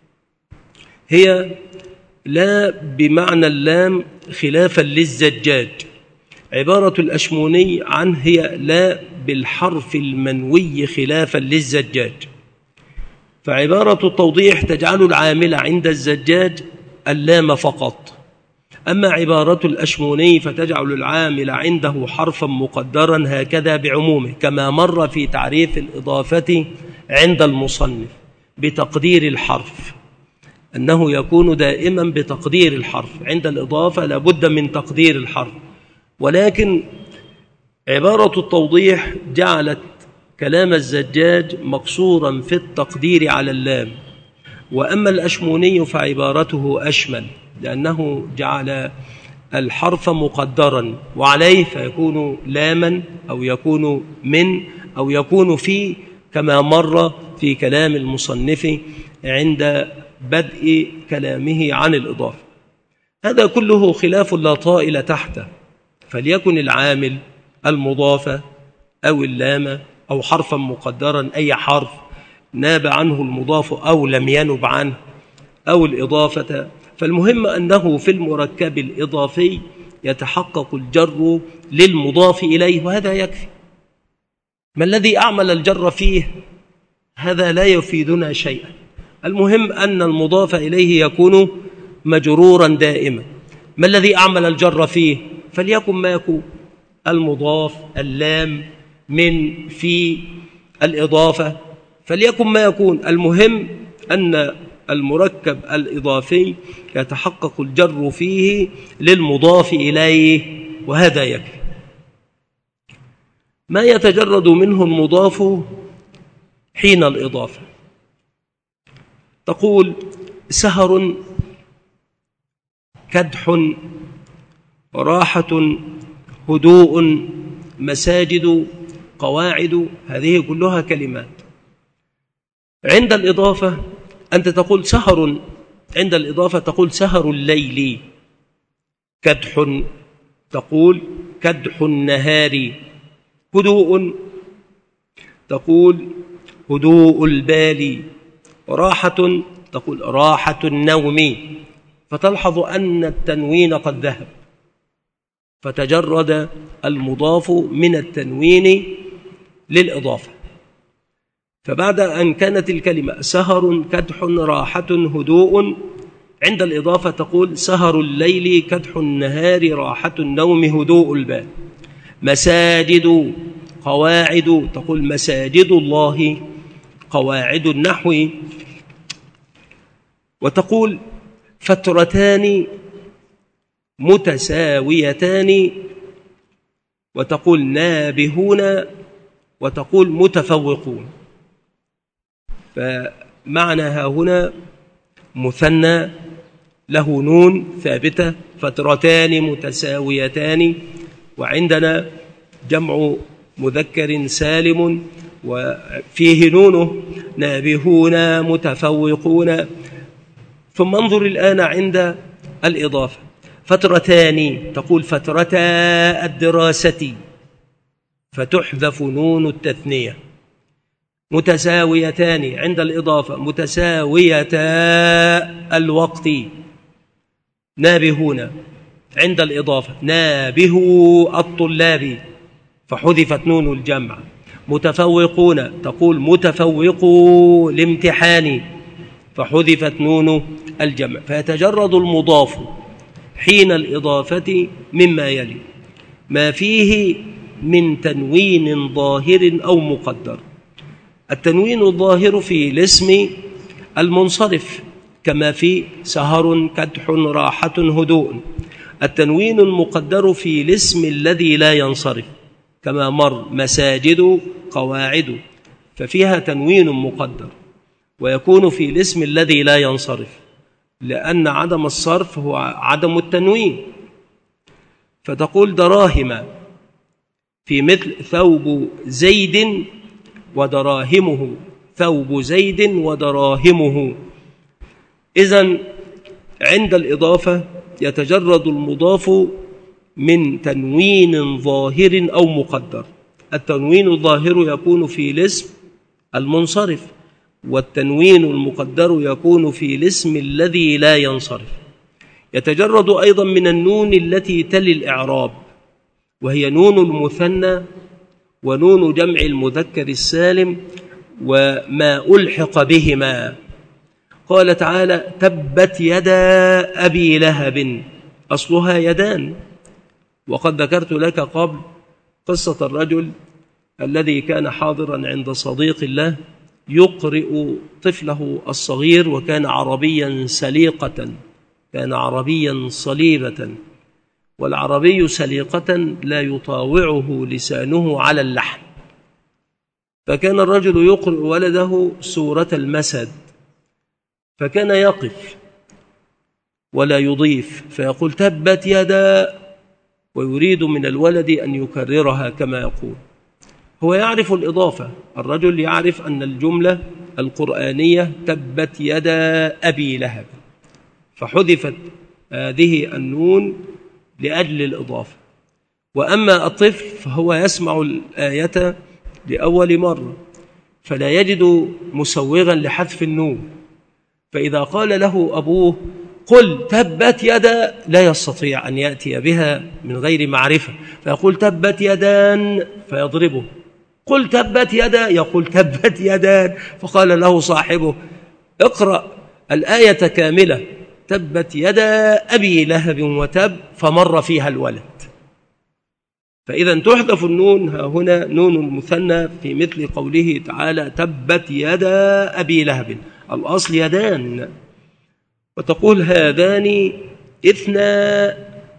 هي لا بمعنى اللام خلافا للزجاج، عبارة الأشموني عنه هي لا بالحرف المنوي خلافا للزجاج. فعبارة التوضيح تجعل العامل عند الزجاج اللام فقط، أما عبارة الأشموني فتجعل العامل عنده حرفا مقدرا هكذا بعمومه، كما مر في تعريف الإضافة عند المصنف بتقدير الحرف، أنه يكون دائما بتقدير الحرف. عند الإضافة لابد من تقدير الحرف، ولكن عبارة التوضيح جعلت كلام الزجاج مقصورا في التقدير على اللام. وأما الأشموني فعبارته أشمل، لأنه جعل الحرف مقدرا وعليه، فيكون لاما أو يكون من أو يكون في، كما مر في كلام المصنف عند بدء كلامه عن الإضافة. هذا كله خلاف لا طائل تحته، فليكن العامل المضافة أو اللام أو حرفا مقدرا، أي حرف ناب عنه المضاف أو لم ينب عنه أو الإضافة، فالمهم أنه في المركب الإضافي يتحقق الجر للمضاف إليه، وهذا يكفي. ما الذي أعمل الجر فيه؟ هذا لا يفيدنا شيئا. المهم أن المضاف إليه يكون مجرورا دائما. ما الذي أعمل الجر فيه؟ فليكن ما يكون: المضاف، اللام، من، في، الإضافة، فليكن ما يكون. المهم أن المركب الإضافي يتحقق الجر فيه للمضاف إليه، وهذا يكفي. ما يتجرد منه المضاف حين الإضافة، تقول سهر، كدح، راحة، هدوء، مساجد، قواعد، هذه كلها كلمات. عند الإضافة أنت تقول سهر، عند الإضافة تقول سهر الليل. كدح تقول كدح النهار. هدوء تقول هدوء البال. راحة تقول راحة النوم. فتلحظ أن التنوين قد ذهب، فتجرد المضاف من التنوين للإضافة. فبعد أن كانت الكلمة سهر، كدح، راحة، هدوء، عند الإضافة تقول سهر الليل، كدح النهار، راحة النوم، هدوء البال. مساجد، قواعد تقول مساجد الله، قواعد النحو. وتقول فترتان متساويتان، وتقول نابهون، وتقول متفوقون. فمعناها هنا مثنى له نون ثابتة، فترتان متساويتان، وعندنا جمع مذكر سالم وفيه نونه نابهون متفوقون. ثم انظر الآن عند الإضافة، فترتان تقول فترتا الدراسة، فتحذف نون التثنية. متساويتان عند الإضافة متساويتا الوقت. نابهون عند الإضافة نابهوا الطلاب، فحذفت نون الجمع. متفوقون تقول متفوقوا الامتحان، فحذفت نون الجمع. فيتجرد المضاف حين الإضافة مما يلي: ما فيه من تنوين ظاهر أو مقدر. التنوين الظاهر في الاسم المنصرف كما في سهر، كدح، راحة، هدوء. التنوين المقدر في الاسم الذي لا ينصرف كما مر، مساجد، قواعد، ففيها تنوين مقدر، ويكون في الاسم الذي لا ينصرف، لأن عدم الصرف هو عدم التنوين. فتقول دراهم في مثل ثوب زيد ودراهمه، ثوب زيد ودراهمه. إذن عند الإضافة يتجرد المضاف من تنوين ظاهر أو مقدر. التنوين الظاهر يكون في الاسم المنصرف، والتنوين المقدر يكون في الاسم الذي لا ينصرف. يتجرد أيضا من النون التي تلي الإعراب، وهي نون المثنى ونون جمع المذكر السالم وما ألحق بهما. قال تعالى تبت يدا أبي لهب، أصلها يدان. وقد ذكرت لك قبل قصة الرجل الذي كان حاضرا عند صديق له يقرئ طفله الصغير، وكان عربيا سليقة، كان عربيا صليبة، والعربي سليقة لا يطاوعه لسانه على اللحن. فكان الرجل يقرئ ولده سورة المسد، فكان يقف ولا يضيف، فيقول تبت يدا، ويريد من الولد أن يكررها كما يقول. هو يعرف الإضافة، الرجل يعرف أن الجملة القرآنية تبت يدا أبي لهب، فحذفت هذه النون لأجل الإضافة. وأما الطفل فهو يسمع الآية لأول مرة، فلا يجد مسوغا لحذف النون، فإذا قال له أبوه قل تبت يدا لا يستطيع أن يأتي بها من غير معرفة، فيقول تبت يدان فيضربه. قل تبت يدا، يقول تبت يدان. فقال له صاحبه اقرأ الآية كاملة، تبت يدا أبي لهب وتب، فمر فيها الولد. فإذا تحذف النون ها هنا نون المثنى في مثل قوله تعالى تبت يدا أبي لهب، الأصل يدان. وتقول هذان إثنى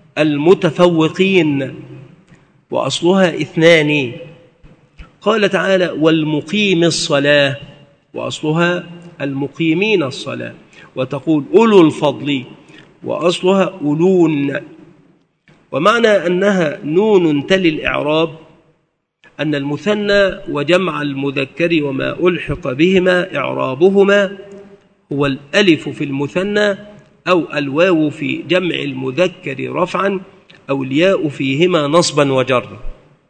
المتفوقين، وأصلها إثنان. قال تعالى والمقيم الصلاة، وأصلها المقيمين الصلاة، وتقول أولو الفضل، وأصلها أولون. ومعنى أنها نون تلي الإعراب أن المثنى وجمع المذكر وما ألحق بهما إعرابهما هو الألف في المثنى أو الواو في جمع المذكر رفعا أو الياء فيهما نصبا وجرا.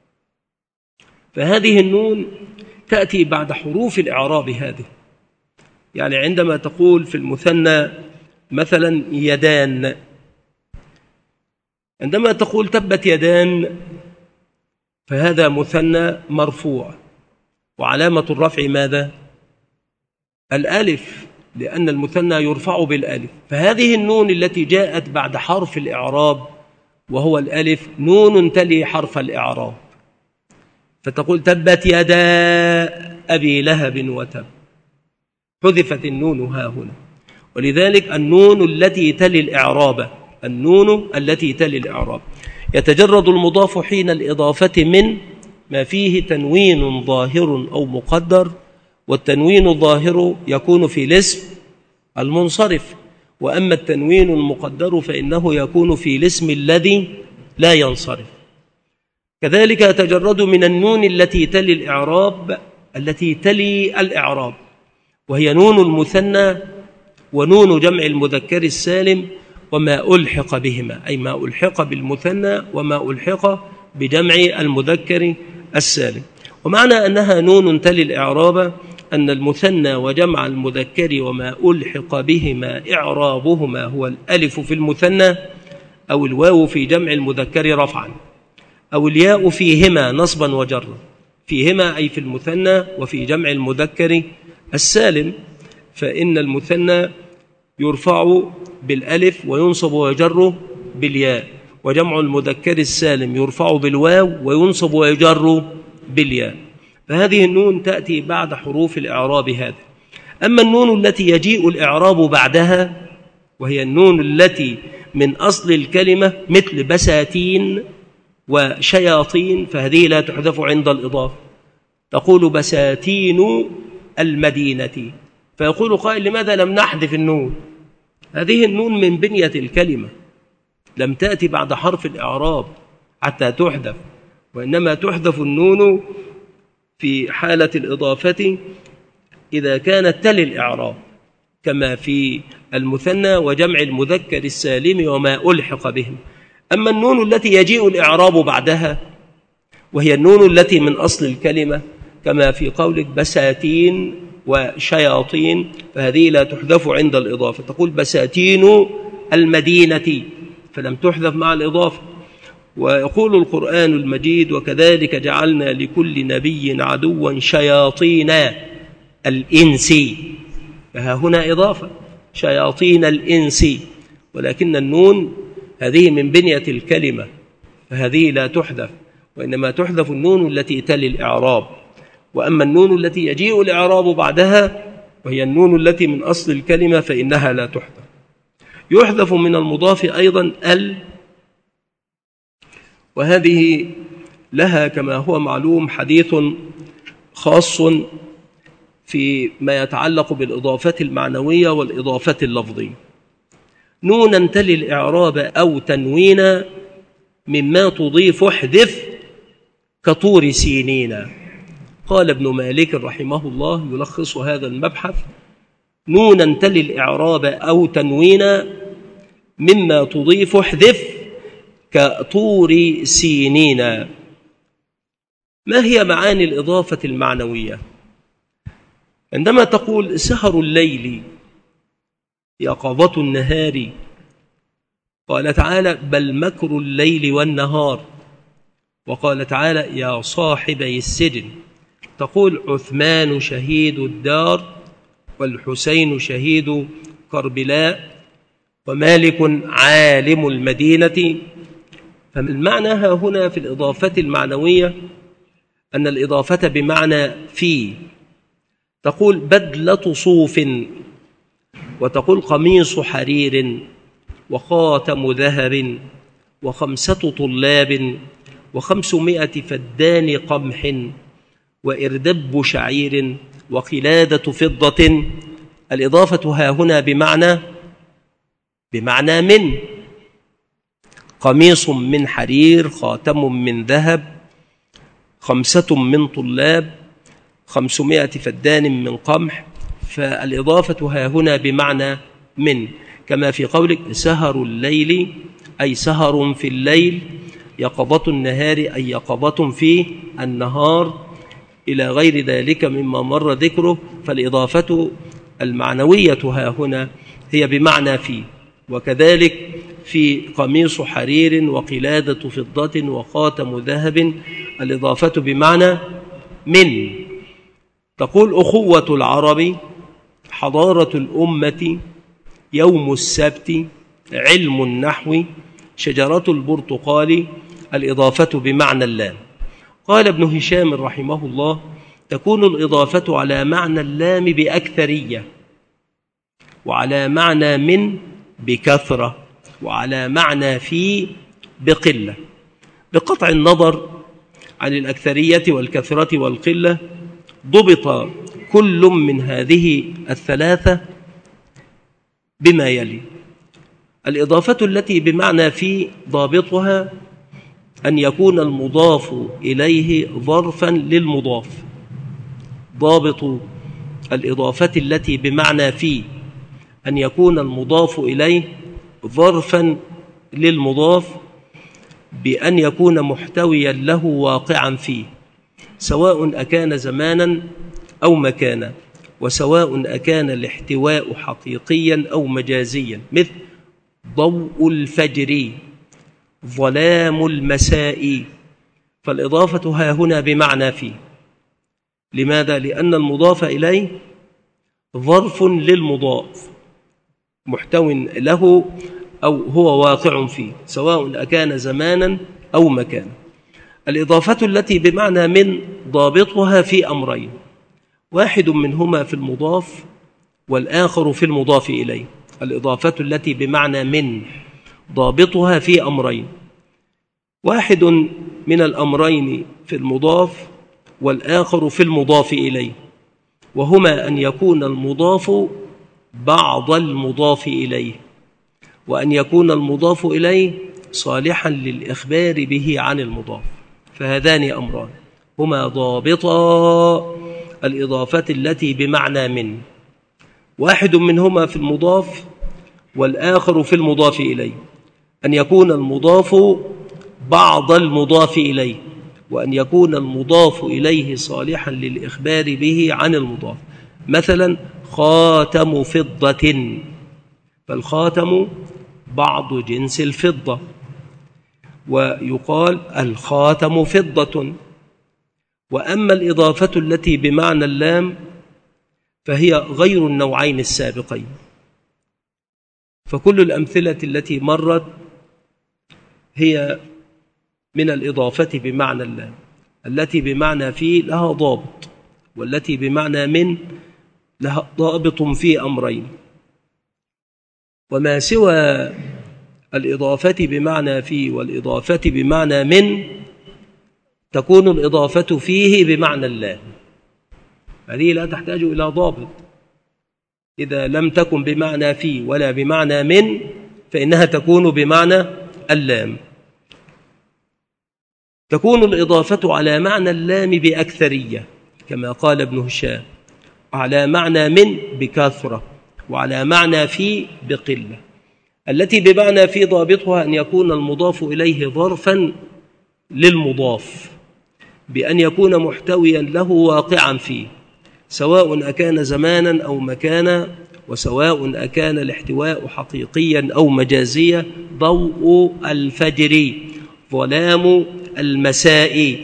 فهذه النون تأتي بعد حروف الإعراب هذه. يعني عندما تقول في المثنى مثلا يدان، عندما تقول تبت يدان فهذا مثنى مرفوع، وعلامة الرفع ماذا؟ الألف، لأن المثنى يرفع بالألف. فهذه النون التي جاءت بعد حرف الإعراب وهو الألف نون تلي حرف الإعراب، فتقول تبت يدا أبي لهب وتب، حذفت النون ها هنا. ولذلك النون التي تلي الإعراب، النون التي تلي الإعراب يتجرد المضاف حين الإضافة من ما فيه تنوين ظاهر أو مقدر، والتنوين الظاهر يكون في الاسم المنصرف، وأما التنوين المقدر فإنه يكون في الاسم الذي لا ينصرف. كذلك يتجرد من النون التي تلي الإعراب، التي تلي الإعراب، وهي نون المثنى ونون جمع المذكر السالم وما ألحق بهما، أي ما ألحق بالمثنى وما ألحق بجمع المذكر السالم. ومعنى أنها نون تلي الإعراب أن المثنى وجمع المذكر وما ألحق بهما إعرابهما هو الألف في المثنى أو الواو في جمع المذكر رفعا أو الياء فيهما نصبا وجرا، فيهما أي في المثنى وفي جمع المذكر السالم، فإن المثنى يرفع بالألف وينصب ويجر بالياء، وجمع المذكر السالم يرفع بالواو وينصب ويجر بالياء. فهذه النون تأتي بعد حروف الإعراب هذا. أما النون التي يجيء الإعراب بعدها وهي النون التي من أصل الكلمة مثل بساتين وشياطين، فهذه لا تحذف عند الإضافة، تقول بساتين المدينة، فيقول قائل لماذا لم نحذف النون؟ هذه النون من بنية الكلمة، لم تأتي بعد حرف الإعراب حتى تحذف، وإنما تحذف النون في حالة الإضافة إذا كانت تلي الإعراب، كما في المثنى وجمع المذكر السالم وما ألحق بهم. أما النون التي يجيء الإعراب بعدها وهي النون التي من أصل الكلمة كما في قولك بساتين وشياطين، فهذه لا تحذف عند الإضافة، تقول بساتين المدينة، فلم تحذف مع الإضافة. ويقول القرآن المجيد وكذلك جعلنا لكل نبي عدوا شياطين الإنس، فها هنا إضافة شياطين الإنس، ولكن النون هذه من بنية الكلمة فهذه لا تحذف، وإنما تحذف النون التي تلي الإعراب. وأما النون التي يجيء الإعراب بعدها وهي النون التي من أصل الكلمة فإنها لا تحذف. يحذف من المضاف أيضا ال، وهذه لها كما هو معلوم حديث خاص في ما يتعلق بالإضافة المعنوية والإضافة اللفظية. نونا تلي الإعراب أو تنوينا مما تضيف احذف كطور سينين. قال ابن مالك رحمه الله يلخص هذا المبحث: نونا تلي الإعراب أو تنوينا مما تضيف احذف كطور سينين. ما هي معاني الإضافة المعنوية؟ عندما تقول سهر الليل يقظة النهار، قال تعالى بل مكر الليل والنهار، وقال تعالى يا صاحبي السجن، تقول عثمان شهيد الدار والحسين شهيد كربلاء ومالك عالم المدينة. فالمعنى ها هنا في الإضافة المعنوية أن الإضافة بمعنى في، تقول بدلة صوف، وتقول قميص حرير، وخاتم ذهب، و5 طلاب، و500 فدان قمح، وإردب شعير، وقلادة فضة، الإضافة ها هنا بمعنى من. قميص من حرير، خاتم من ذهب، 5 من طلاب، 500 فدان من قمح. فالإضافة ها هنا بمعنى من، كما في قولك سهر الليل أي سهر في الليل، يقظة النهار أي يقظة في النهار، إلى غير ذلك مما مر ذكره. فالإضافة المعنوية ها هنا هي بمعنى في. وكذلك في قميص حرير وقلادة فضة وخاتم ذهب، الإضافة بمعنى من. تقول أخوة العرب، حضارة الأمة، يوم السبت، علم النحو، شجرة البرتقال، الإضافة بمعنى اللام. قال ابن هشام رحمه الله: تكون الإضافة على معنى اللام بأكثرية، وعلى معنى من بكثرة، وعلى معنى في بقلة، بقطع النظر عن الأكثرية والكثرة والقلة. ضبط كل من هذه الثلاثة بما يلي: الإضافة التي بمعنى في ضابطها أن يكون المضاف إليه ظرفا للمضاف. ضابط الإضافة التي بمعنى في أن يكون المضاف إليه ظرفا للمضاف، بأن يكون محتويا له واقعا فيه، سواء أكان زمانا أو مكانا، وسواء أكان الاحتواء حقيقيا أو مجازيا، مثل ضوء الفجر، ظلام المساء. فالإضافة ها هنا بمعنى فيه. لماذا؟ لأن المضاف إليه ظرف للمضاف، محتو له أو هو واقع فيه، سواء أكان زمانا أو مكانا. الإضافة التي بمعنى من ضابطها في أمرين: واحد منهما في المضاف والآخر في المضاف إليه. الإضافة التي بمعنى من ضابطها في أمرين: واحد من الأمرين في المضاف والآخر في المضاف إليه، وهما أن يكون المضاف بعض المضاف إليه، وأن يكون المضاف إليه صالحا للإخبار به عن المضاف. فهذان أمران هما ضابطا الإضافة التي بمعنى من: واحد منهما في المضاف والآخر في المضاف إليه، أن يكون المضاف بعض المضاف إليه، وأن يكون المضاف إليه صالحا للإخبار به عن المضاف. مثلا خاتم فضة، فالخاتم بعض جنس الفضة، ويقال الخاتم فضة. وأما الإضافة التي بمعنى اللام فهي غير النوعين السابقين. فكل الأمثلة التي مرت هي من الإضافة بمعنى اللام. التي بمعنى في لها ضابط، والتي بمعنى من لها ضابط في أمرين. وما سوى الإضافة بمعنى في والإضافة بمعنى من تكون الإضافة فيه بمعنى اللام. هذه لا تحتاج إلى ضابط. إذا لم تكن بمعنى في ولا بمعنى من فإنها تكون بمعنى اللام. تكون الإضافة على معنى اللام بأكثرية كما قال ابن هشام، على معنى من بكثرة، وعلى معنى في بقلة. التي بمعنى في ضابطها أن يكون المضاف إليه ظرفا للمضاف، بأن يكون محتويا له واقعا فيه، سواء أكان زمانا أو مكانا، وسواء أكان الاحتواء حقيقيا أو مجازيا. ضوء الفجر، ظلام المساء.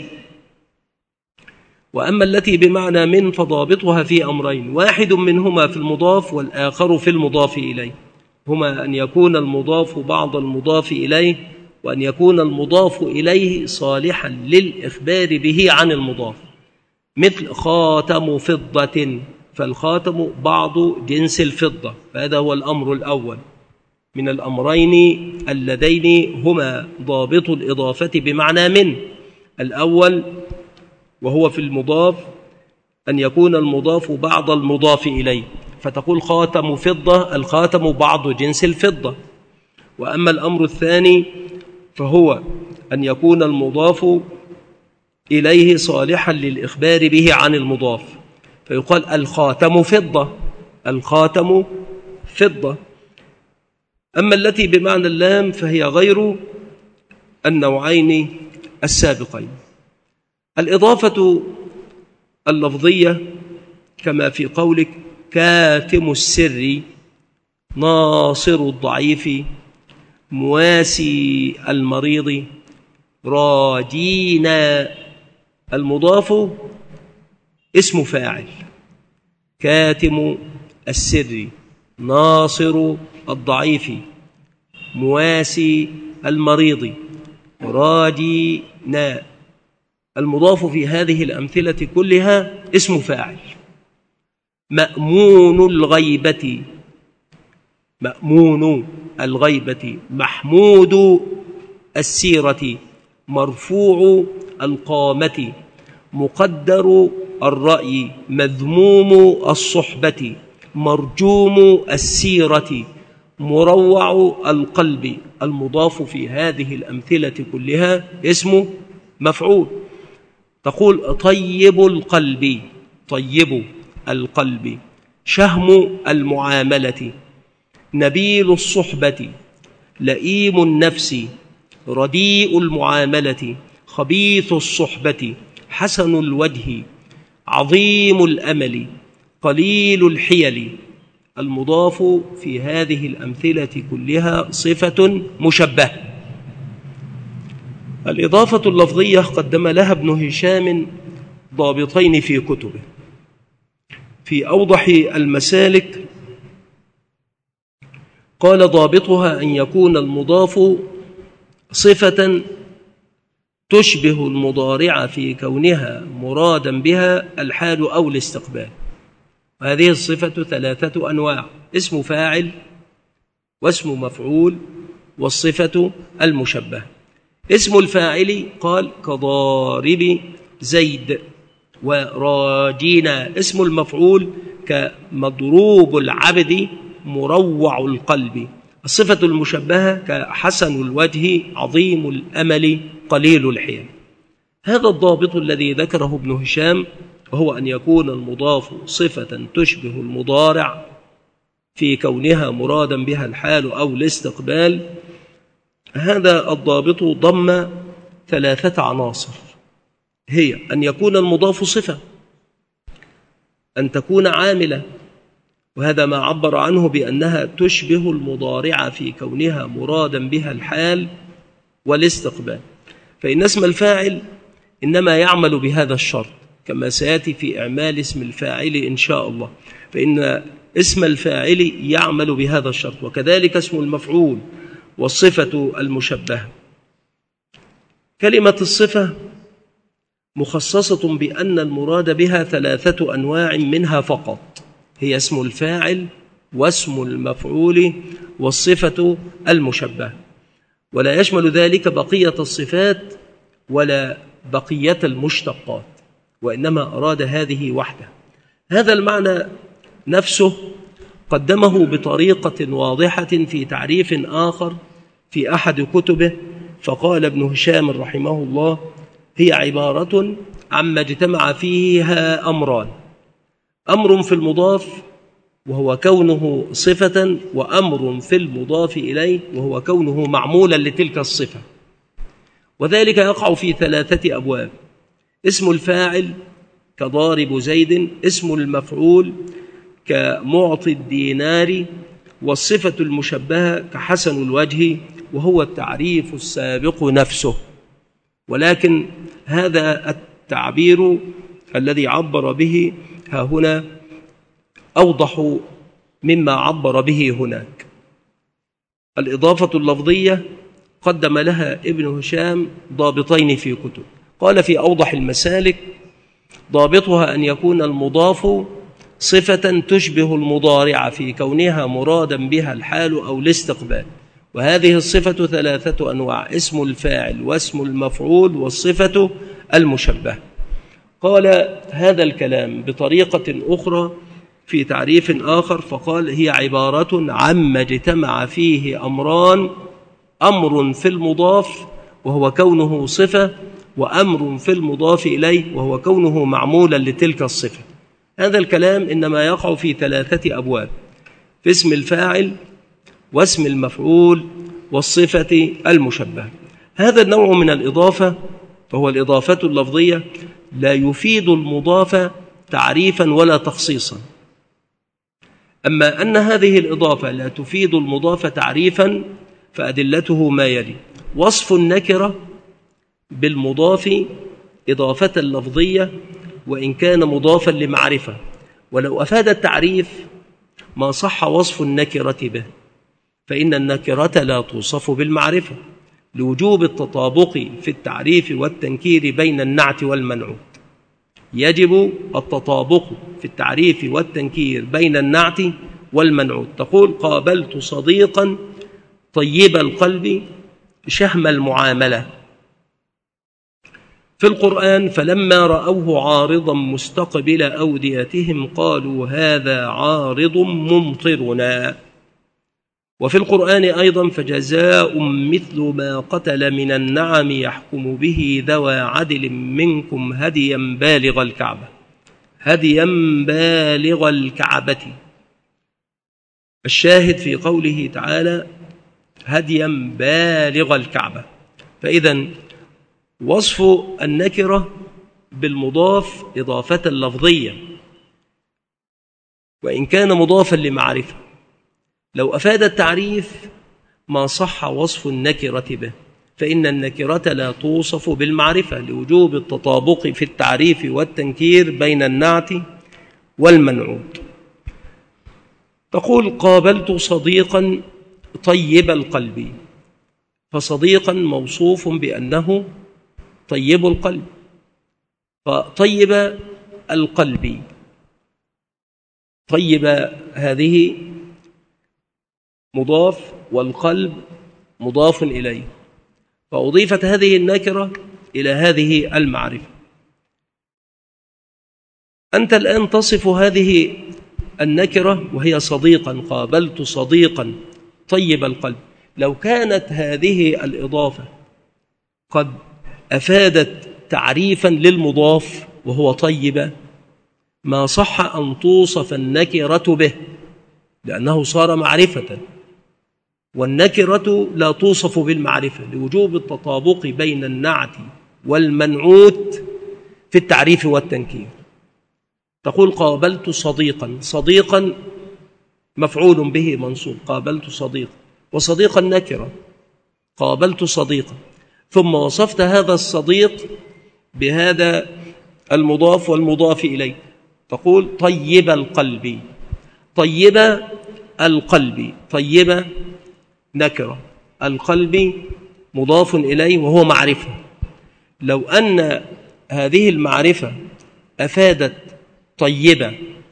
وأما التي بمعنى من فضابطها في أمرين: واحد منهما في المضاف والآخر في المضاف إليه، هما أن يكون المضاف بعض المضاف إليه، وأن يكون المضاف إليه صالحا للإخبار به عن المضاف. مثل خاتم فضة، فالخاتم بعض جنس الفضة، فهذا هو الأمر الأول من الأمرين اللذين هما ضابط الإضافة بمعنى من. الأول وهو في المضاف أن يكون المضاف بعض المضاف إليه، فتقول خاتم فضة، الخاتم بعض جنس الفضة. وأما الأمر الثاني فهو أن يكون المضاف إليه صالحا للإخبار به عن المضاف، فيقال الخاتم فضة، الخاتم فضة. أما التي بمعنى اللام فهي غير النوعين السابقين. الإضافة اللفظية كما في قولك كاتم السر، ناصر الضعيف، مواسي المريض، راجينا، المضاف اسم فاعل، كاتم السر، ناصر الضعيف، مواسي المريض، راجينا. المضاف في هذه الأمثلة كلها اسم فاعل. مأمون الغيبة، مأمون الغيبة، محمود السيرة، مرفوع القامة، مقدر الرأي، مذموم الصحبة، مرجوم السيرة، مروع القلب. المضاف في هذه الأمثلة كلها اسم مفعول. تقول طيب القلب، طيب القلب، شهم المعاملة، نبيل الصحبة، لئيم النفس، رديء المعاملة، خبيث الصحبة، حسن الوجه، عظيم الأمل، قليل الحيل. المضاف في هذه الأمثلة كلها صفة مشبهة. الإضافة اللفظية قدم لها ابن هشام ضابطين في كتبه. في أوضح المسالك قال ضابطها أن يكون المضاف صفة تشبه المضارع في كونها مرادا بها الحال أو الاستقبال. هذه الصفة 3 أنواع: اسم فاعل، واسم مفعول، والصفة المشبهة. اسم الفاعل قال كضارب زيد وراجينا. اسم المفعول كمضروب العبد، مروع القلب. الصفة المشبهة كحسن الوجه، عظيم الأمل، قليل الحيل. هذا الضابط الذي ذكره ابن هشام، وهو أن يكون المضاف صفة تشبه المضارع في كونها مرادا بها الحال أو الاستقبال. هذا الضابط ضم 3 عناصر، هي أن يكون المضاف صفة، أن تكون عاملة، وهذا ما عبر عنه بأنها تشبه المضارع في كونها مرادا بها الحال والاستقبال. فإن اسم الفاعل إنما يعمل بهذا الشرط كما سيأتي في إعمال اسم الفاعل إن شاء الله، فإن اسم الفاعل يعمل بهذا الشرط، وكذلك اسم المفعول والصفة المشبهة. كلمة الصفة مخصصة بأن المراد بها 3 أنواع منها فقط، هي اسم الفاعل واسم المفعول والصفة المشبهة، ولا يشمل ذلك بقية الصفات ولا بقية المشتقات، وإنما أراد هذه وحده. هذا المعنى نفسه قدمه بطريقة واضحة في تعريف آخر في أحد كتبه، فقال ابن هشام رحمه الله: هي عبارة عما اجتمع فيها أمران: أمر في المضاف وهو كونه صفة، وأمر في المضاف إليه وهو كونه معمولا لتلك الصفة. وذلك يقع في 3 أبواب: اسم الفاعل كضارب زيد، اسم المفعول كمعطي الدينار، والصفة المشبهة كحسن الوجه، وهو التعريف السابق نفسه. ولكن هذا التعبير الذي عبر به ها هنا أوضح مما عبر به هناك. الإضافة اللفظية قدم لها ابن هشام ضابطين في كتب. قال في أوضح المسالك: ضابطها أن يكون المضاف صفة تشبه المضارع في كونها مرادا بها الحال أو الاستقبال، وهذه الصفة 3 أنواع: اسم الفاعل واسم المفعول والصفة المشبهة. قال هذا الكلام بطريقة أخرى في تعريف آخر فقال هي عبارة عما اجتمع فيه أمران: أمر في المضاف وهو كونه صفة، وأمر في المضاف إليه وهو كونه معمولا لتلك الصفة. هذا الكلام إنما يقع في 3 أبواب: في اسم الفاعل، واسم المفعول، والصفة المشبهة. هذا النوع من الإضافة فهو الإضافة اللفظية، لا يفيد المضاف تعريفا ولا تخصيصا. أما أن هذه الإضافة لا تفيد المضاف تعريفا فأدلته ما يلي: وصف النكرة بالمضاف إضافة لفظية وإن كان مضافا لمعرفة، ولو أفاد التعريف ما صح وصف النكرة به، فإن النكرة لا توصف بالمعرفة لوجوب التطابق في التعريف والتنكير بين النعت والمنعوت. يجب التطابق في التعريف والتنكير بين النعت والمنعوت. تقول: قابلت صديقا طيب القلب شهم المعاملة. في القرآن: فلما رأوه عارضا مستقبل أوديتهم قالوا هذا عارض ممطرنا. وفي القرآن أيضا: فجزاء مثل ما قتل من النعم يحكم به ذوى عدل منكم هديا بالغ الكعبة. هديا بالغ الكعبة. الشاهد في قوله تعالى هديا بالغ الكعبة. فإذا وصف النكرة بالمضاف إضافة لفظية وإن كان مضافا لمعرفة، لو أفاد التعريف ما صح وصف النكرة به، فإن النكرة لا توصف بالمعرفة لوجوب التطابق في التعريف والتنكير بين النعت والمنعوت. تقول: قابلت صديقا طيب القلب. فصديقا موصوف بأنه طيب القلب، فطيب القلب، طيب هذه مضاف والقلب مضاف إليه، فأضيفت هذه النكرة إلى هذه المعرفة. أنت الآن تصف هذه النكرة وهي صديقا. قابلت صديقا طيب القلب. لو كانت هذه الإضافة قد أفادت تعريفا للمضاف وهو طيب، ما صح أن توصف النكرة به لأنه صار معرفة، والنكرة لا توصف بالمعرفة لوجوب التطابق بين النعت والمنعوت في التعريف والتنكير. تقول: قابلت صديقا. صديقا مفعول به منصوب، قابلت صديقا، وصديقا نكرة. قابلت صديقا، ثم وصفت هذا الصديق بهذا المضاف والمضاف إليه. تقول: طيب القلب. طيب القلب، طيب نكرة، القلب مضاف إليه وهو معرفة. لو أن هذه المعرفة أفادت طيبة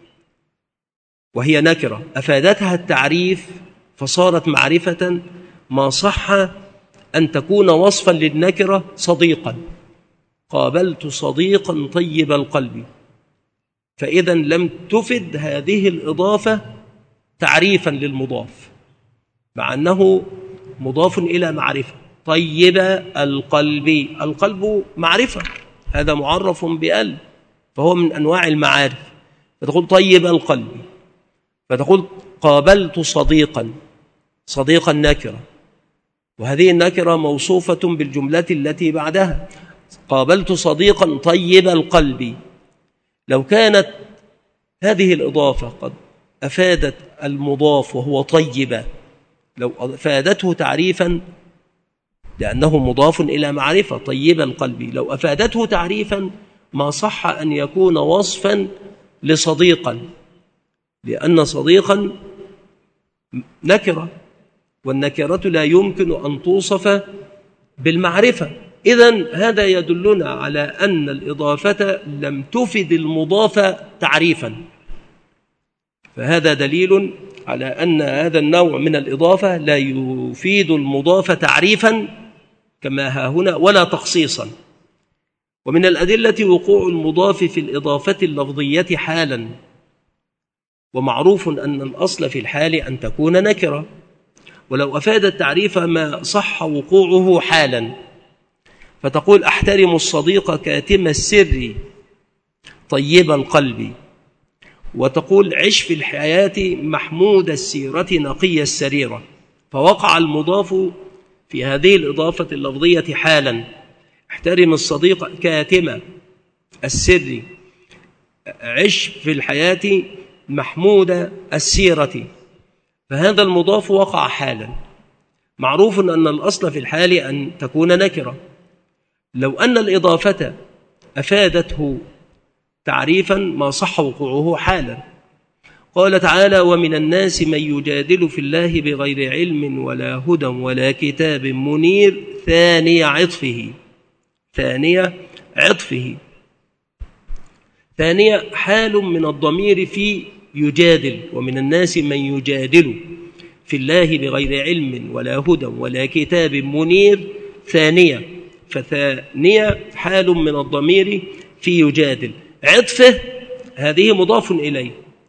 وهي نكرة، أفادتها التعريف فصارت معرفة، ما صح أن تكون وصفا للنكرة صديقا. قابلت صديقا طيب القلب، فإذا لم تفد هذه الإضافة تعريفا للمضاف مع أنه مضاف إلى معرفة. طيب القلب، القلب معرفة، هذا معرف بأل، فهو من أنواع المعارف. فتقول طيب القلب، فتقول قابلت صديقا. صديقا نكرة، وهذه النكرة موصوفة بالجملة التي بعدها. قابلت صديقا طيب القلب. لو كانت هذه الإضافة قد أفادت المضاف وهو طيب، لو أفادته تعريفا لأنه مضاف إلى معرفة طيب القلب، لو أفادته تعريفا ما صح أن يكون وصفا لصديقا، لأن صديقا نكرة، والنكرة لا يمكن أن توصف بالمعرفة. إذن هذا يدلنا على أن الإضافة لم تفد المضاف تعريفا، فهذا دليل على أن هذا النوع من الإضافة لا يفيد المضاف تعريفا كما ها هنا ولا تخصيصا. ومن الأدلة وقوع المضاف في الإضافة اللفظية حالا، ومعروف أن الأصل في الحال أن تكون نكرة. ولو أفاد التعريف ما صح وقوعه حالا، فتقول أحترم الصديق كاتم السر طيب القلب، وتقول عش في الحياة محمود السيرة نقي السريرة، فوقع المضاف في هذه الإضافة اللفظية حالا. احترم الصديق كاتم السر، عش في الحياة محمود السيرة، فهذا المضاف وقع حالا. معروف أن الأصل في الحال أن تكون نكرة. لو أن الإضافة أفادته تعريفا ما صح وقوعه حالا. قال تعالى: ومن الناس من يجادل في الله بغير علم ولا هدى ولا كتاب منير ثاني عطفه. ثانية حال من الضمير في يجادل، ومن الناس من يجادل في الله بغير علم ولا هدى ولا كتاب منير ثانية، فثانية حال من الضمير في يجادل. عطفه هذه مضاف إليه،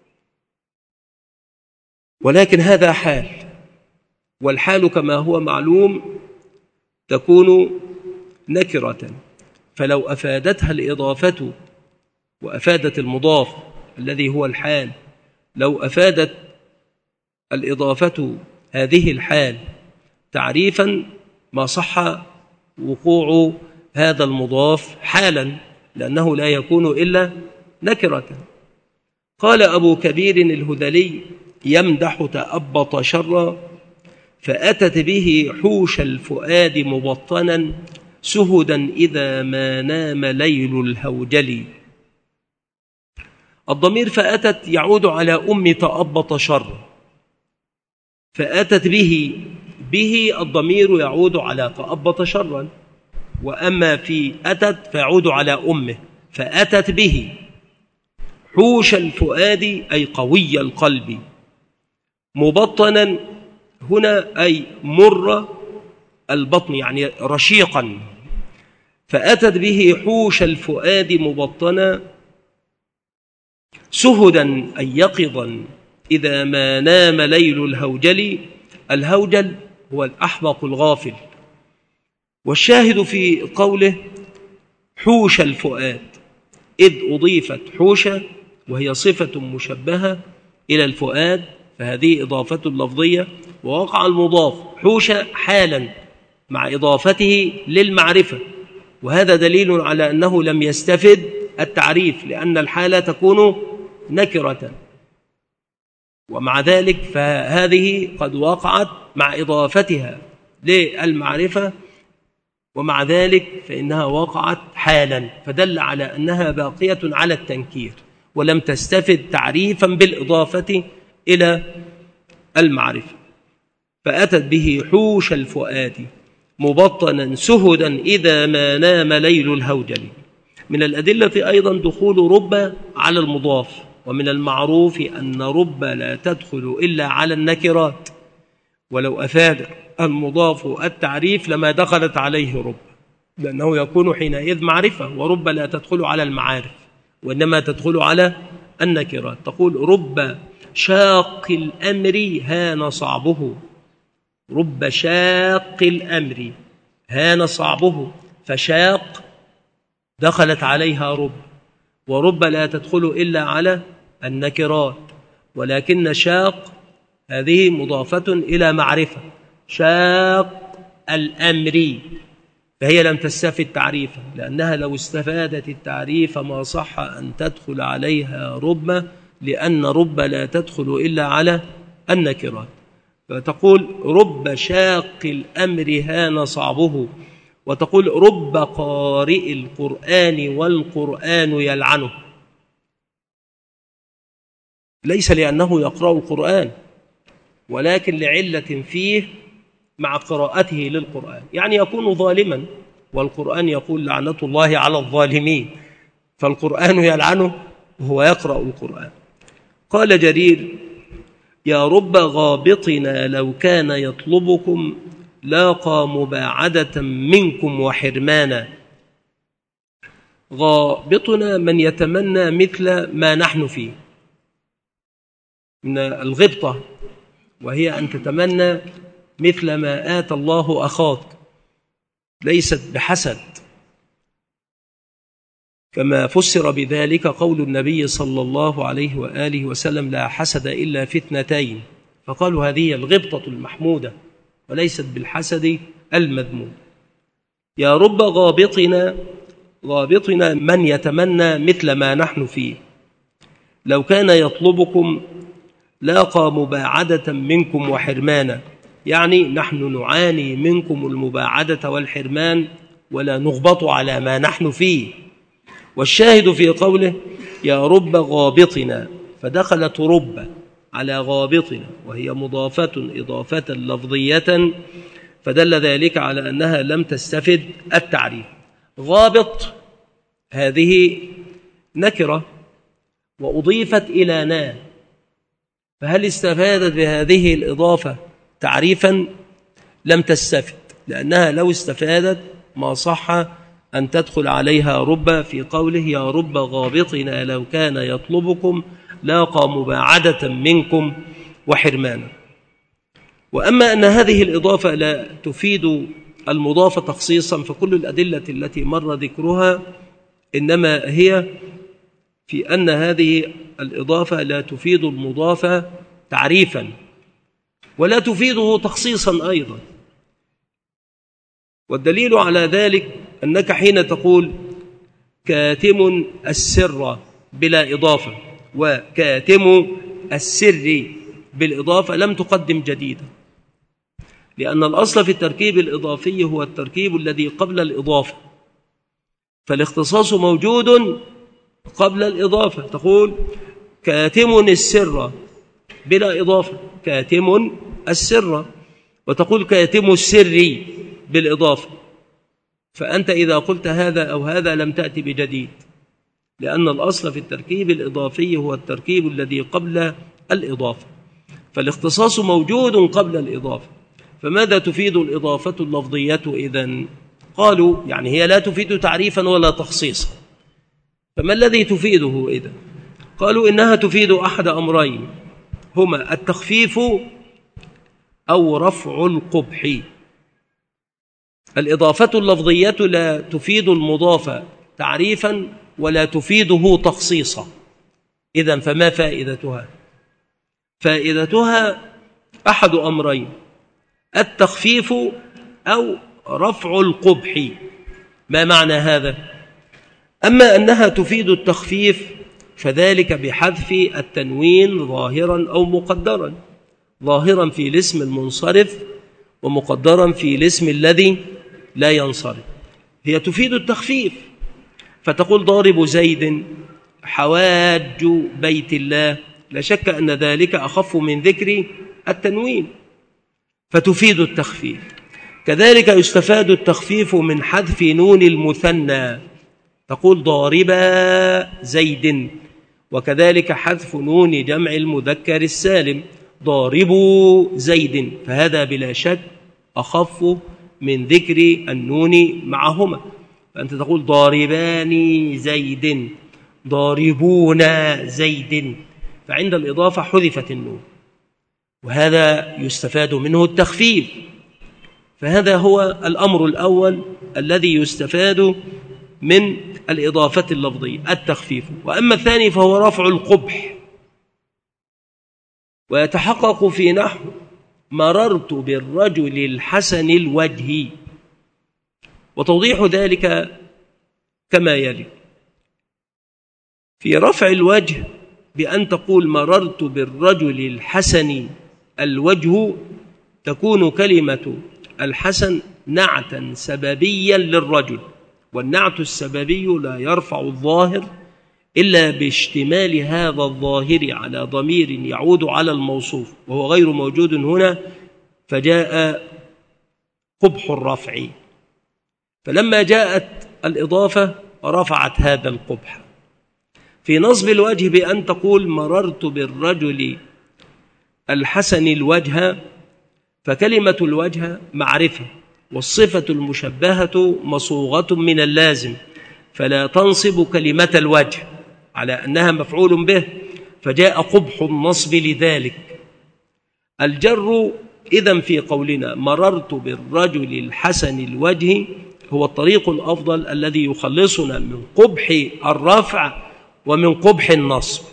ولكن هذا حال، والحال كما هو معلوم تكون نكرة، فلو أفادتها الإضافة وأفادت المضاف الذي هو الحال، لو أفادت الإضافة هذه الحال تعريفا ما صح وقوع هذا المضاف حالا، لأنه لا يكون إلا نكرة. قال أبو كبير الهذلي يمدح تأبط شرا، فأتت به حوش الفؤاد مبطنا سهدا إذا ما نام ليل الهوجل. الضمير فأتت يعود على أم تأبط شر، فأتت به الضمير يعود على تأبط شرا، وأما في أتت فيعود على أمه، فأتت به حوش الفؤاد أي قوي القلب، مبطنا هنا أي مر البطن يعني رشيقا، فأتت به حوش الفؤاد مبطنا سهدا أي يقظا إذا ما نام ليل الهوجل. الهوجل هو الأحمق الغافل. والشاهد في قوله حوش الفؤاد إذ أضيفت حوشة وهي صفة مشبهة إلى الفؤاد، فهذه إضافة لفظية، ووقع المضاف حوشة حالا مع إضافته للمعرفة، وهذا دليل على أنه لم يستفد التعريف، لأن الحالة تكون نكرة، ومع ذلك فهذه قد وقعت مع إضافتها للمعرفة، ومع ذلك فإنها وقعت حالا، فدل على أنها باقية على التنكير ولم تستفد تعريفا بالإضافة إلى المعرفة. فأتت به حوش الفؤاد مبطنا سهدا إذا ما نام ليل الهوجل. من الأدلة أيضا دخول رب على المضاف، ومن المعروف أن رب لا تدخل إلا على النكرات، ولو أفاد المضاف التعريف لما دخلت عليه رب، لأنه يكون حينئذ معرفة، ورب لا تدخل على المعارف وإنما تدخل على النكرات. تقول رب شاق الأمر هان صعبه، رب شاق الأمر هان صعبه، فشاق دخلت عليها رب، ورب لا تدخل إلا على النكرات، ولكن شاق هذه مضافة إلى معرفة، شاق الأمر، فهي لم تستفد تعريفا، لأنها لو استفادت التعريف ما صح أن تدخل عليها رب، لأن رب لا تدخل إلا على النكرات. فتقول رب شاق الأمر هان صعبه، وتقول رب قارئ القرآن والقرآن يلعنه، ليس لأنه يقرأ القرآن، ولكن لعلة فيه مع قراءته للقرآن، يعني يكون ظالما، والقرآن يقول لعنة الله على الظالمين، فالقرآن يلعنه وهو يقرأ القرآن. قال جرير يا رب غابطنا لو كان يطلبكم لاقى مباعدة منكم وحرمانا. غابطنا من يتمنى مثل ما نحن فيه، من الغبطة، وهي أن تتمنى مثل ما آتى الله أخاك، ليست بحسد، كما فسر بذلك قول النبي صلى الله عليه وآله وسلم: لا حسد إلا في اثنتين. فقالوا هذه الغبطة المحمودة وليست بالحسد المذموم. يا رب غابطنا من يتمنى مثل ما نحن فيه، لو كان يطلبكم لاقى مباعدة منكم وحرمانا، يعني نحن نعاني منكم المباعدة والحرمان ولا نغبط على ما نحن فيه. والشاهد في قوله: يا رب غابطنا، فدخلت رب على غابطنا وهي مضافة إضافة لفظية، فدل ذلك على أنها لم تستفد التعريف. غابط هذه نكرة وأضيفت إلى نا، فهل استفادت بهذه الإضافة تعريفا؟ لم تستفد، لأنها لو استفادت ما صح أن تدخل عليها رب في قوله: يا رب غابطنا لو كان يطلبكم لاقى مباعدة منكم وحرمانا. وأما أن هذه الإضافة لا تفيد المضاف تخصيصا، فكل الأدلة التي مر ذكرها إنما هي في أن هذه الإضافة لا تفيد المضاف تعريفا ولا تفيده تخصيصا أيضا. والدليل على ذلك أنك حين تقول كاتم السر بلا إضافة وكاتم السر بالإضافة لم تقدم جديدا، لأن الأصل في التركيب الإضافي هو التركيب الذي قبل الإضافة، فالاختصاص موجود قبل الإضافة. تقول كاتم السر بلا إضافة، كاتم السر، وتقول كاتم السر بالإضافة، فأنت إذا قلت هذا أو هذا لم تأتي بجديد، لأن الأصل في التركيب الإضافي هو التركيب الذي قبل الإضافة، فالاختصاص موجود قبل الإضافة. فماذا تفيد الإضافة اللفظية إذن؟ قالوا يعني هي لا تفيد تعريفا ولا تخصيصا، فما الذي تفيده إذن؟ قالوا إنها تفيد أحد أمرين، هما التخفيف أو رفع القبح. الإضافة اللفظية لا تفيد المضاف تعريفا ولا تفيده تخصيصا، إذن فما فائدتها؟ فائدتها أحد أمرين: التخفيف أو رفع القبح. ما معنى هذا؟ أما أنها تفيد التخفيف فذلك بحذف التنوين ظاهرا أو مقدرا، ظاهرا في الاسم المنصرف ومقدرا في الاسم الذي لا ينصرف. هي تفيد التخفيف، فتقول ضارب زيد حواج بيت الله، لا شك أن ذلك أخف من ذكر التنوين، فتفيد التخفيف. كذلك يستفاد التخفيف من حذف نون المثنى، تقول ضاربا زيد، وكذلك حذف نون جمع المذكر السالم ضاربوا زيد، فهذا بلا شك أخف من ذكر النون معهما، فأنت تقول ضاربان زيد، ضاربون زيد، فعند الإضافة حذفت النون، وهذا يستفاد منه التخفيف. فهذا هو الأمر الأول الذي يستفاد من الإضافة اللفظية، التخفيف. وأما الثاني فهو رفع القبح، ويتحقق في نحو مررت بالرجل الحسن الوجه. وتوضيح ذلك كما يلي: في رفع الوجه بأن تقول مررت بالرجل الحسن الوجه، تكون كلمة الحسن نعتا سببيا للرجل، والنعت السببي لا يرفع الظاهر إلا باشتمال هذا الظاهر على ضمير يعود على الموصوف، وهو غير موجود هنا، فجاء قبح الرفع. فلما جاءت الإضافة رفعت هذا القبح. في نصب الوجه بأن تقول مررت بالرجل الحسن الوجه، فكلمة الوجه معرفة، والصفة المشبهة مصوغة من اللازم، فلا تنصب كلمة الوجه على أنها مفعول به، فجاء قبح النصب لذلك. الجر إذن في قولنا مررت بالرجل الحسن الوجه هو الطريق الأفضل الذي يخلصنا من قبح الرفع ومن قبح النصب.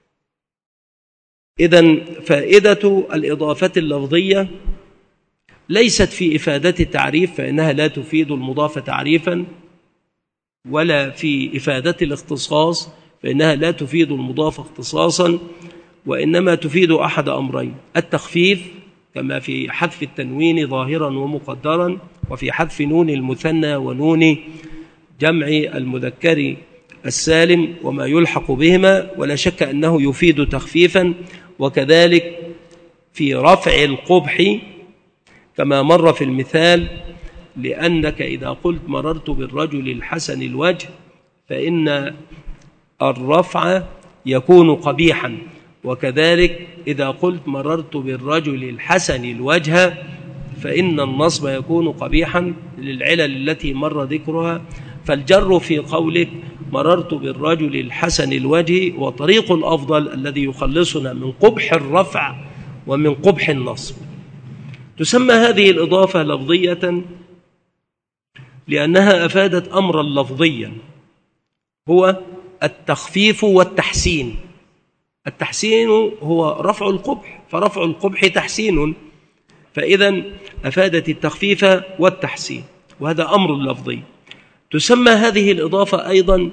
إذن فائدة الإضافة اللفظية ليست في إفادة التعريف، فإنها لا تفيد المضاف تعريفا، ولا في إفادة الاختصاص، فإنها لا تفيد المضاف اختصاصا، وإنما تفيد أحد أمرين: التخفيف كما في حذف التنوين ظاهرا ومقدرا، وفي حذف نون المثنى ونون جمع المذكر السالم وما يلحق بهما، ولا شك أنه يفيد تخفيفا. وكذلك في رفع القبح كما مر في المثال، لأنك إذا قلت مررت بالرجل الحسن الوجه فإن الرفع يكون قبيحا، وكذلك إذا قلت مررت بالرجل الحسن الوجه فإن النصب يكون قبيحا للعلل التي مر ذكرها. فالجر في قولك مررت بالرجل الحسن الوجه وطريق الأفضل الذي يخلصنا من قبح الرفع ومن قبح النصب. تسمى هذه الإضافة لفظية لأنها أفادت أمرا لفظيا هو التخفيف والتحسين. التحسين هو رفع القبح، فرفع القبح تحسين، فإذا أفادت التخفيف والتحسين، وهذا أمر لفظي. تسمى هذه الإضافة أيضا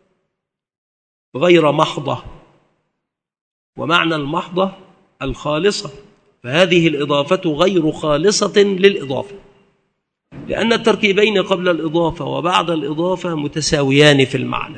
غير محضة، ومعنى المحضة الخالصة، فهذه الإضافة غير خالصة للإضافة، لأن التركيبين قبل الإضافة وبعد الإضافة متساويان في المعنى،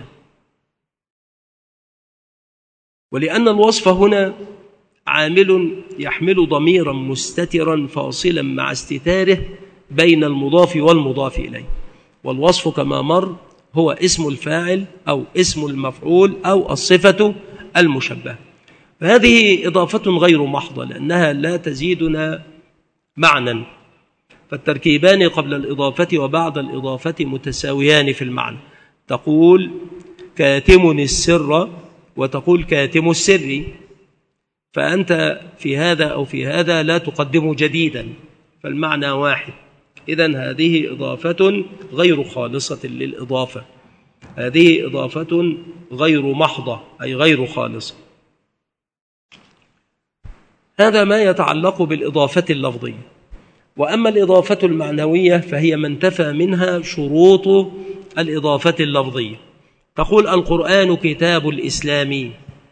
ولأن الوصف هنا عامل يحمل ضميرا مستترا فاصلا مع استتاره بين المضاف والمضاف إليه، والوصف كما مر هو اسم الفاعل أو اسم المفعول أو الصفة المشبهة. فهذه إضافة غير محضة لأنها لا تزيدنا معنى، فالتركيبان قبل الإضافة وبعد الإضافة متساويان في المعنى. تقول كاتم السر وتقول كاتم السر، فأنت في هذا أو في هذا لا تقدم جديدا، فالمعنى واحد. إذن هذه إضافة غير خالصة للإضافة، هذه إضافة غير محضة أي غير خالصة. هذا ما يتعلق بالإضافة اللفظية. وأما الإضافة المعنوية فهي ما انتفى منها شروط الإضافة اللفظية. تقول القرآن كتاب الإسلام،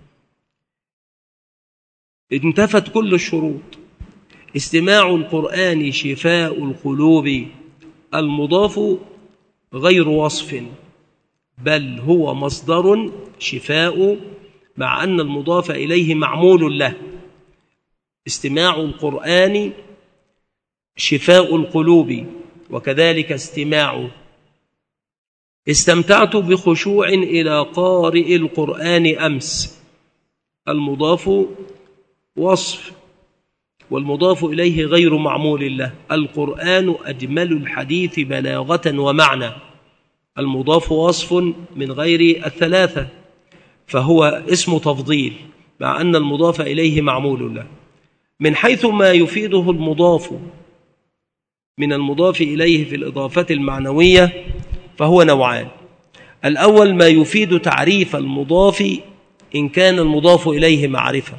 انتفت كل الشروط. استماع القرآن شفاء القلوب، المضاف غير وصف بل هو مصدر شفاء، مع أن المضاف إليه معمول له. استماع القرآن شفاء القلوب، وكذلك استماع استمتعت بخشوع إلى قارئ القرآن أمس، المضاف وصف والمضاف إليه غير معمول له. القرآن أجمل الحديث بلاغة ومعنى، المضاف وصف من غير الثلاثة، فهو اسم تفضيل مع أن المضاف إليه معمول له. من حيث ما يفيده المضاف من المضاف إليه في الإضافة المعنوية فهو نوعان: الأول ما يفيد تعريف المضاف إن كان المضاف إليه معرفة،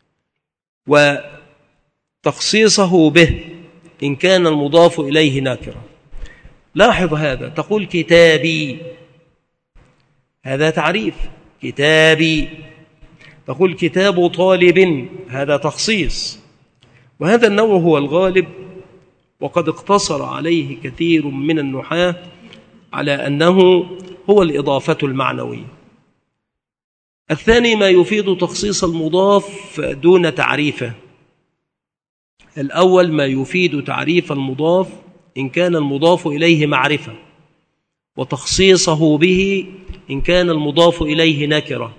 وتخصيصه به إن كان المضاف إليه نكرة. لاحظ هذا، تقول كتابي، هذا تعريف كتابي. تقول كتاب طالب، هذا تخصيص. وهذا النوع هو الغالب، وقد اقتصر عليه كثير من النحاة على أنه هو الإضافة المعنوية. الثاني ما يفيد تخصيص المضاف دون تعريفه. الأول ما يفيد تعريف المضاف إن كان المضاف إليه معرفة، وتخصيصه به إن كان المضاف إليه نكرة.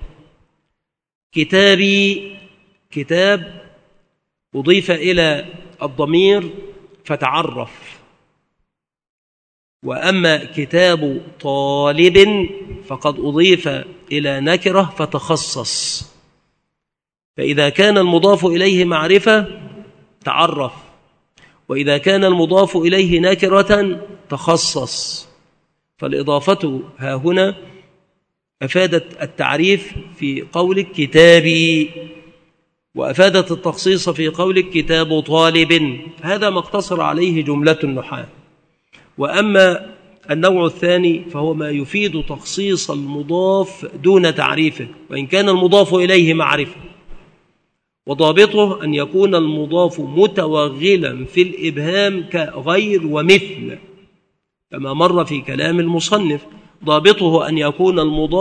كتابي، كتاب أضيف إلى الضمير فتعرف، وأما كتاب طالب فقد أضيف إلى نكرة فتخصص. فإذا كان المضاف إليه معرفة تعرف، وإذا كان المضاف إليه نكرة تخصص. فالإضافة ها هنا أفادت التعريف في قولك كتابي، وأفادت التخصيص في قولك كتاب طالب. هذا ما اقتصر عليه جملة النحاة. وأما النوع الثاني فهو ما يفيد تخصيص المضاف دون تعريفه وإن كان المضاف إليه معرفة، وضابطه أن يكون المضاف متوغلا في الإبهام كغير ومثل، كما مر في كلام المصنف. ضابطه أن يكون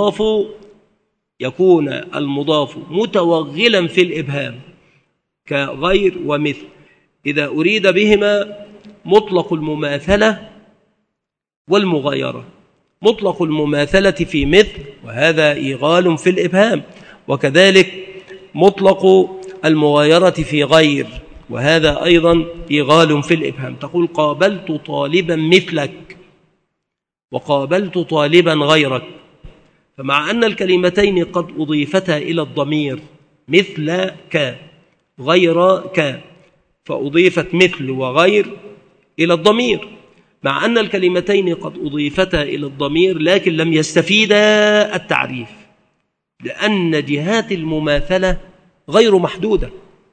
المضاف متوغلا في الإبهام كغير ومثل إذا أريد بهما مطلق المماثلة والمغايرة. مطلق المماثلة في مثل، وهذا إيغال في الإبهام، وكذلك مطلق المغايرة في غير، وهذا أيضا إيغال في الإبهام. تقول قابلت طالبا مثلك وقابلت طالبا غيرك، فمع أن الكلمتين قد أضيفتا إلى الضمير مثل ك غير ك، فأضيفت مثل وغير إلى الضمير، مع أن الكلمتين قد أضيفتا إلى الضمير لكن لم يستفيدا التعريف، لأن جهات المماثلة غير محدودة.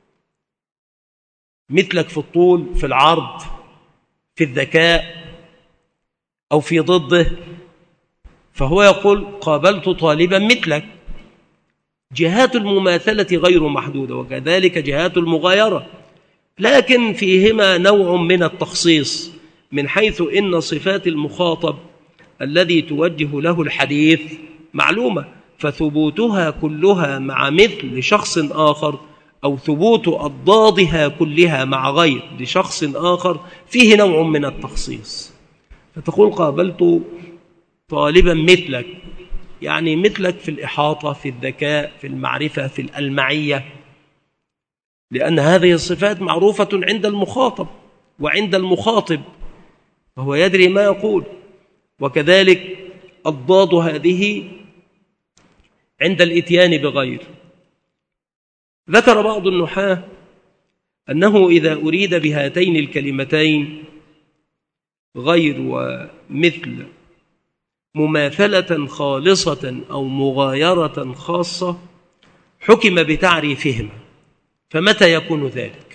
مثلك في الطول، في العرض، في الذكاء، أو في ضده. فهو يقول قابلت طالبا مثلك، جهات المماثلة غير محدودة، وكذلك جهات المغايرة، لكن فيهما نوع من التخصيص، من حيث إن صفات المخاطب الذي توجه له الحديث معلومة، فثبوتها كلها مع مثل شخص آخر، أو ثبوت أضدادها كلها مع غير لشخص آخر، فيه نوع من التخصيص. فتقول قابلت طالبا مثلك، يعني مثلك في الإحاطة، في الذكاء، في المعرفة، في الألمعية، لأن هذه الصفات معروفة عند المخاطب وعند المخاطب، وهو يدري ما يقول. وكذلك أضداد هذه عند الإتيان بغير. ذكر بعض النحاة أنه إذا أريد بهاتين الكلمتين غير ومثل مماثلة خالصة أو مغايرة خاصة حكم بتعريفهما. فمتى يكون ذلك؟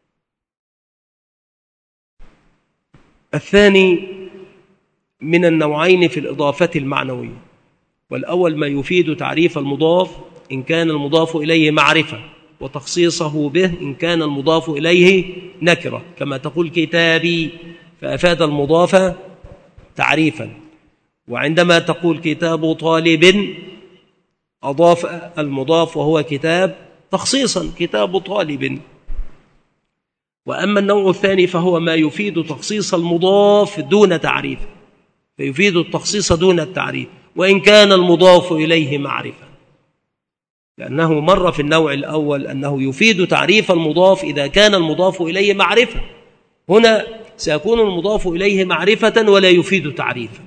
الثاني من النوعين في الإضافة المعنوية، والأول ما يفيد تعريف المضاف إن كان المضاف إليه معرفة، وتخصيصه به إن كان المضاف إليه نكرة، كما تقول كتابي فأفاد المضاف تعريفا، وعندما تقول كتاب طالب أضاف المضاف وهو كتاب تخصيصا، كتاب طالب. وأما النوع الثاني فهو ما يفيد تخصيص المضاف دون تعريف، فيفيد التخصيص دون التعريف وإن كان المضاف إليه معرفة، لأنه مر في النوع الأول أنه يفيد تعريف المضاف إذا كان المضاف إليه معرفة. هنا سيكون المضاف إليه معرفة ولا يفيد تعريفا،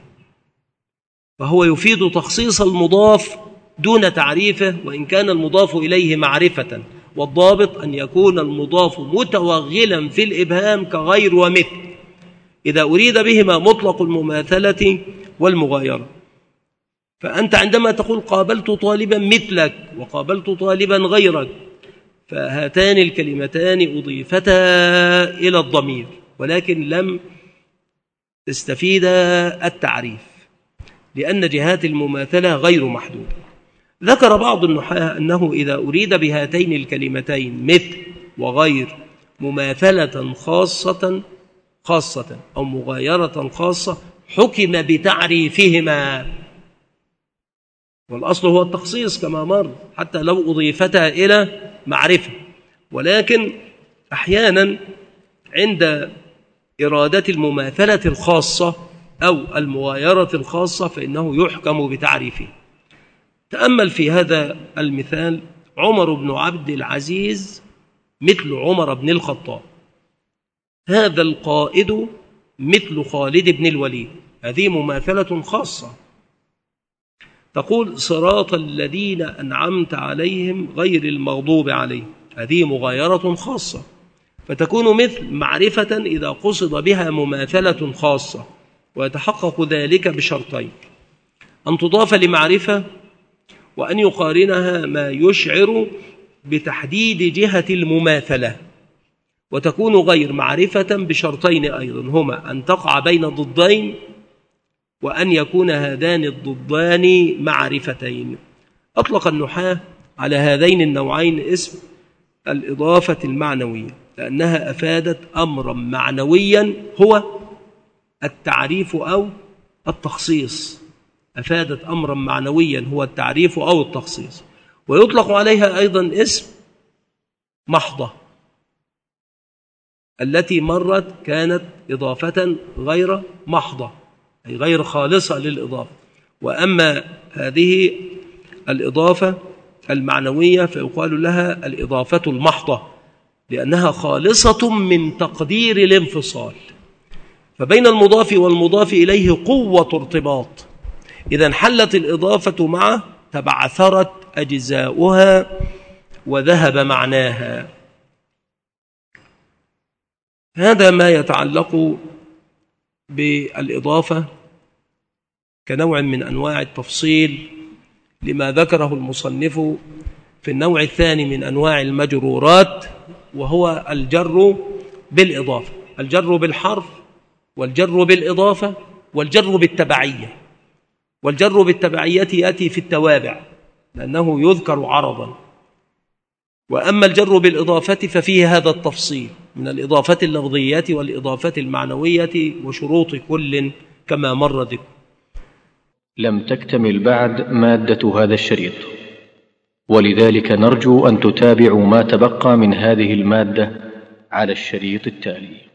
فهو يفيد تخصيص المضاف دون تعريفه وإن كان المضاف إليه معرفة. والضابط أن يكون المضاف متوغلا في الإبهام كغير ومثل إذا أريد بهما مطلق المماثلة والمغايرة. فأنت عندما تقول قابلت طالبا مثلك وقابلت طالبا غيرك، فهاتان الكلمتان أضيفتا إلى الضمير ولكن لم تستفيدا التعريف، لأن جهات المماثلة غير محدودة. ذكر بعض النحاة أنه إذا أريد بهاتين الكلمتين مثل وغير مماثلة خاصة أو مغايرة خاصة حكم بتعريفهما، والأصل هو التخصيص كما مر حتى لو أضيفتا إلى معرفة، ولكن أحيانا عند إرادة المماثلة الخاصة أو المغايرة الخاصة فإنه يحكم بتعريفه. تأمل في هذا المثال: عمر بن عبد العزيز مثل عمر بن الخطاب، هذا القائد مثل خالد بن الوليد، هذه مماثلة خاصة. تقول صراط الذين أنعمت عليهم غير المغضوب عليهم، هذه مغايرة خاصة، فتكون مثل معرفة إذا قصد بها مماثلة خاصة، ويتحقق ذلك بشرطين: أن تضاف لمعرفة، وأن يقارنها ما يشعر بتحديد جهة المماثلة. وتكون غير معرفة بشرطين أيضا هما أن تقع بين ضدين، وأن يكون هذان الضدان معرفتين. أطلق النحاة على هذين النوعين اسم الإضافة المعنوية، لأنها أفادت أمرا معنويا هو التعريف أو التخصيص، أفادت أمرا معنويا هو التعريف أو التخصيص. ويطلق عليها أيضا اسم محضة، التي مرت كانت إضافة غير محضة، أي غير خالصة للإضافة. وأما هذه الإضافة المعنوية فيقال لها الإضافة المحضة، لأنها خالصة من تقدير الانفصال، فبين المضاف والمضاف إليه قوة ارتباط، إذا انحلت الإضافة معه تبعثرت أجزاؤها وذهب معناها. هذا ما يتعلق بالإضافة كنوع من أنواع التفصيل لما ذكره المصنف في النوع الثاني من أنواع المجرورات، وهو الجر بالإضافة، الجر بالحرف، والجر بالإضافة، والجر بالتبعية. والجر بالتبعية يأتي في التوابع لأنه يذكر عرضا، وأما الجر بالإضافة ففيه هذا التفصيل من الإضافة اللفظية والإضافة المعنوية وشروط كل كما مر ذكر. لم تكتمل بعد مادة هذا الشريط، ولذلك نرجو أن تتابعوا ما تبقى من هذه المادة على الشريط التالي.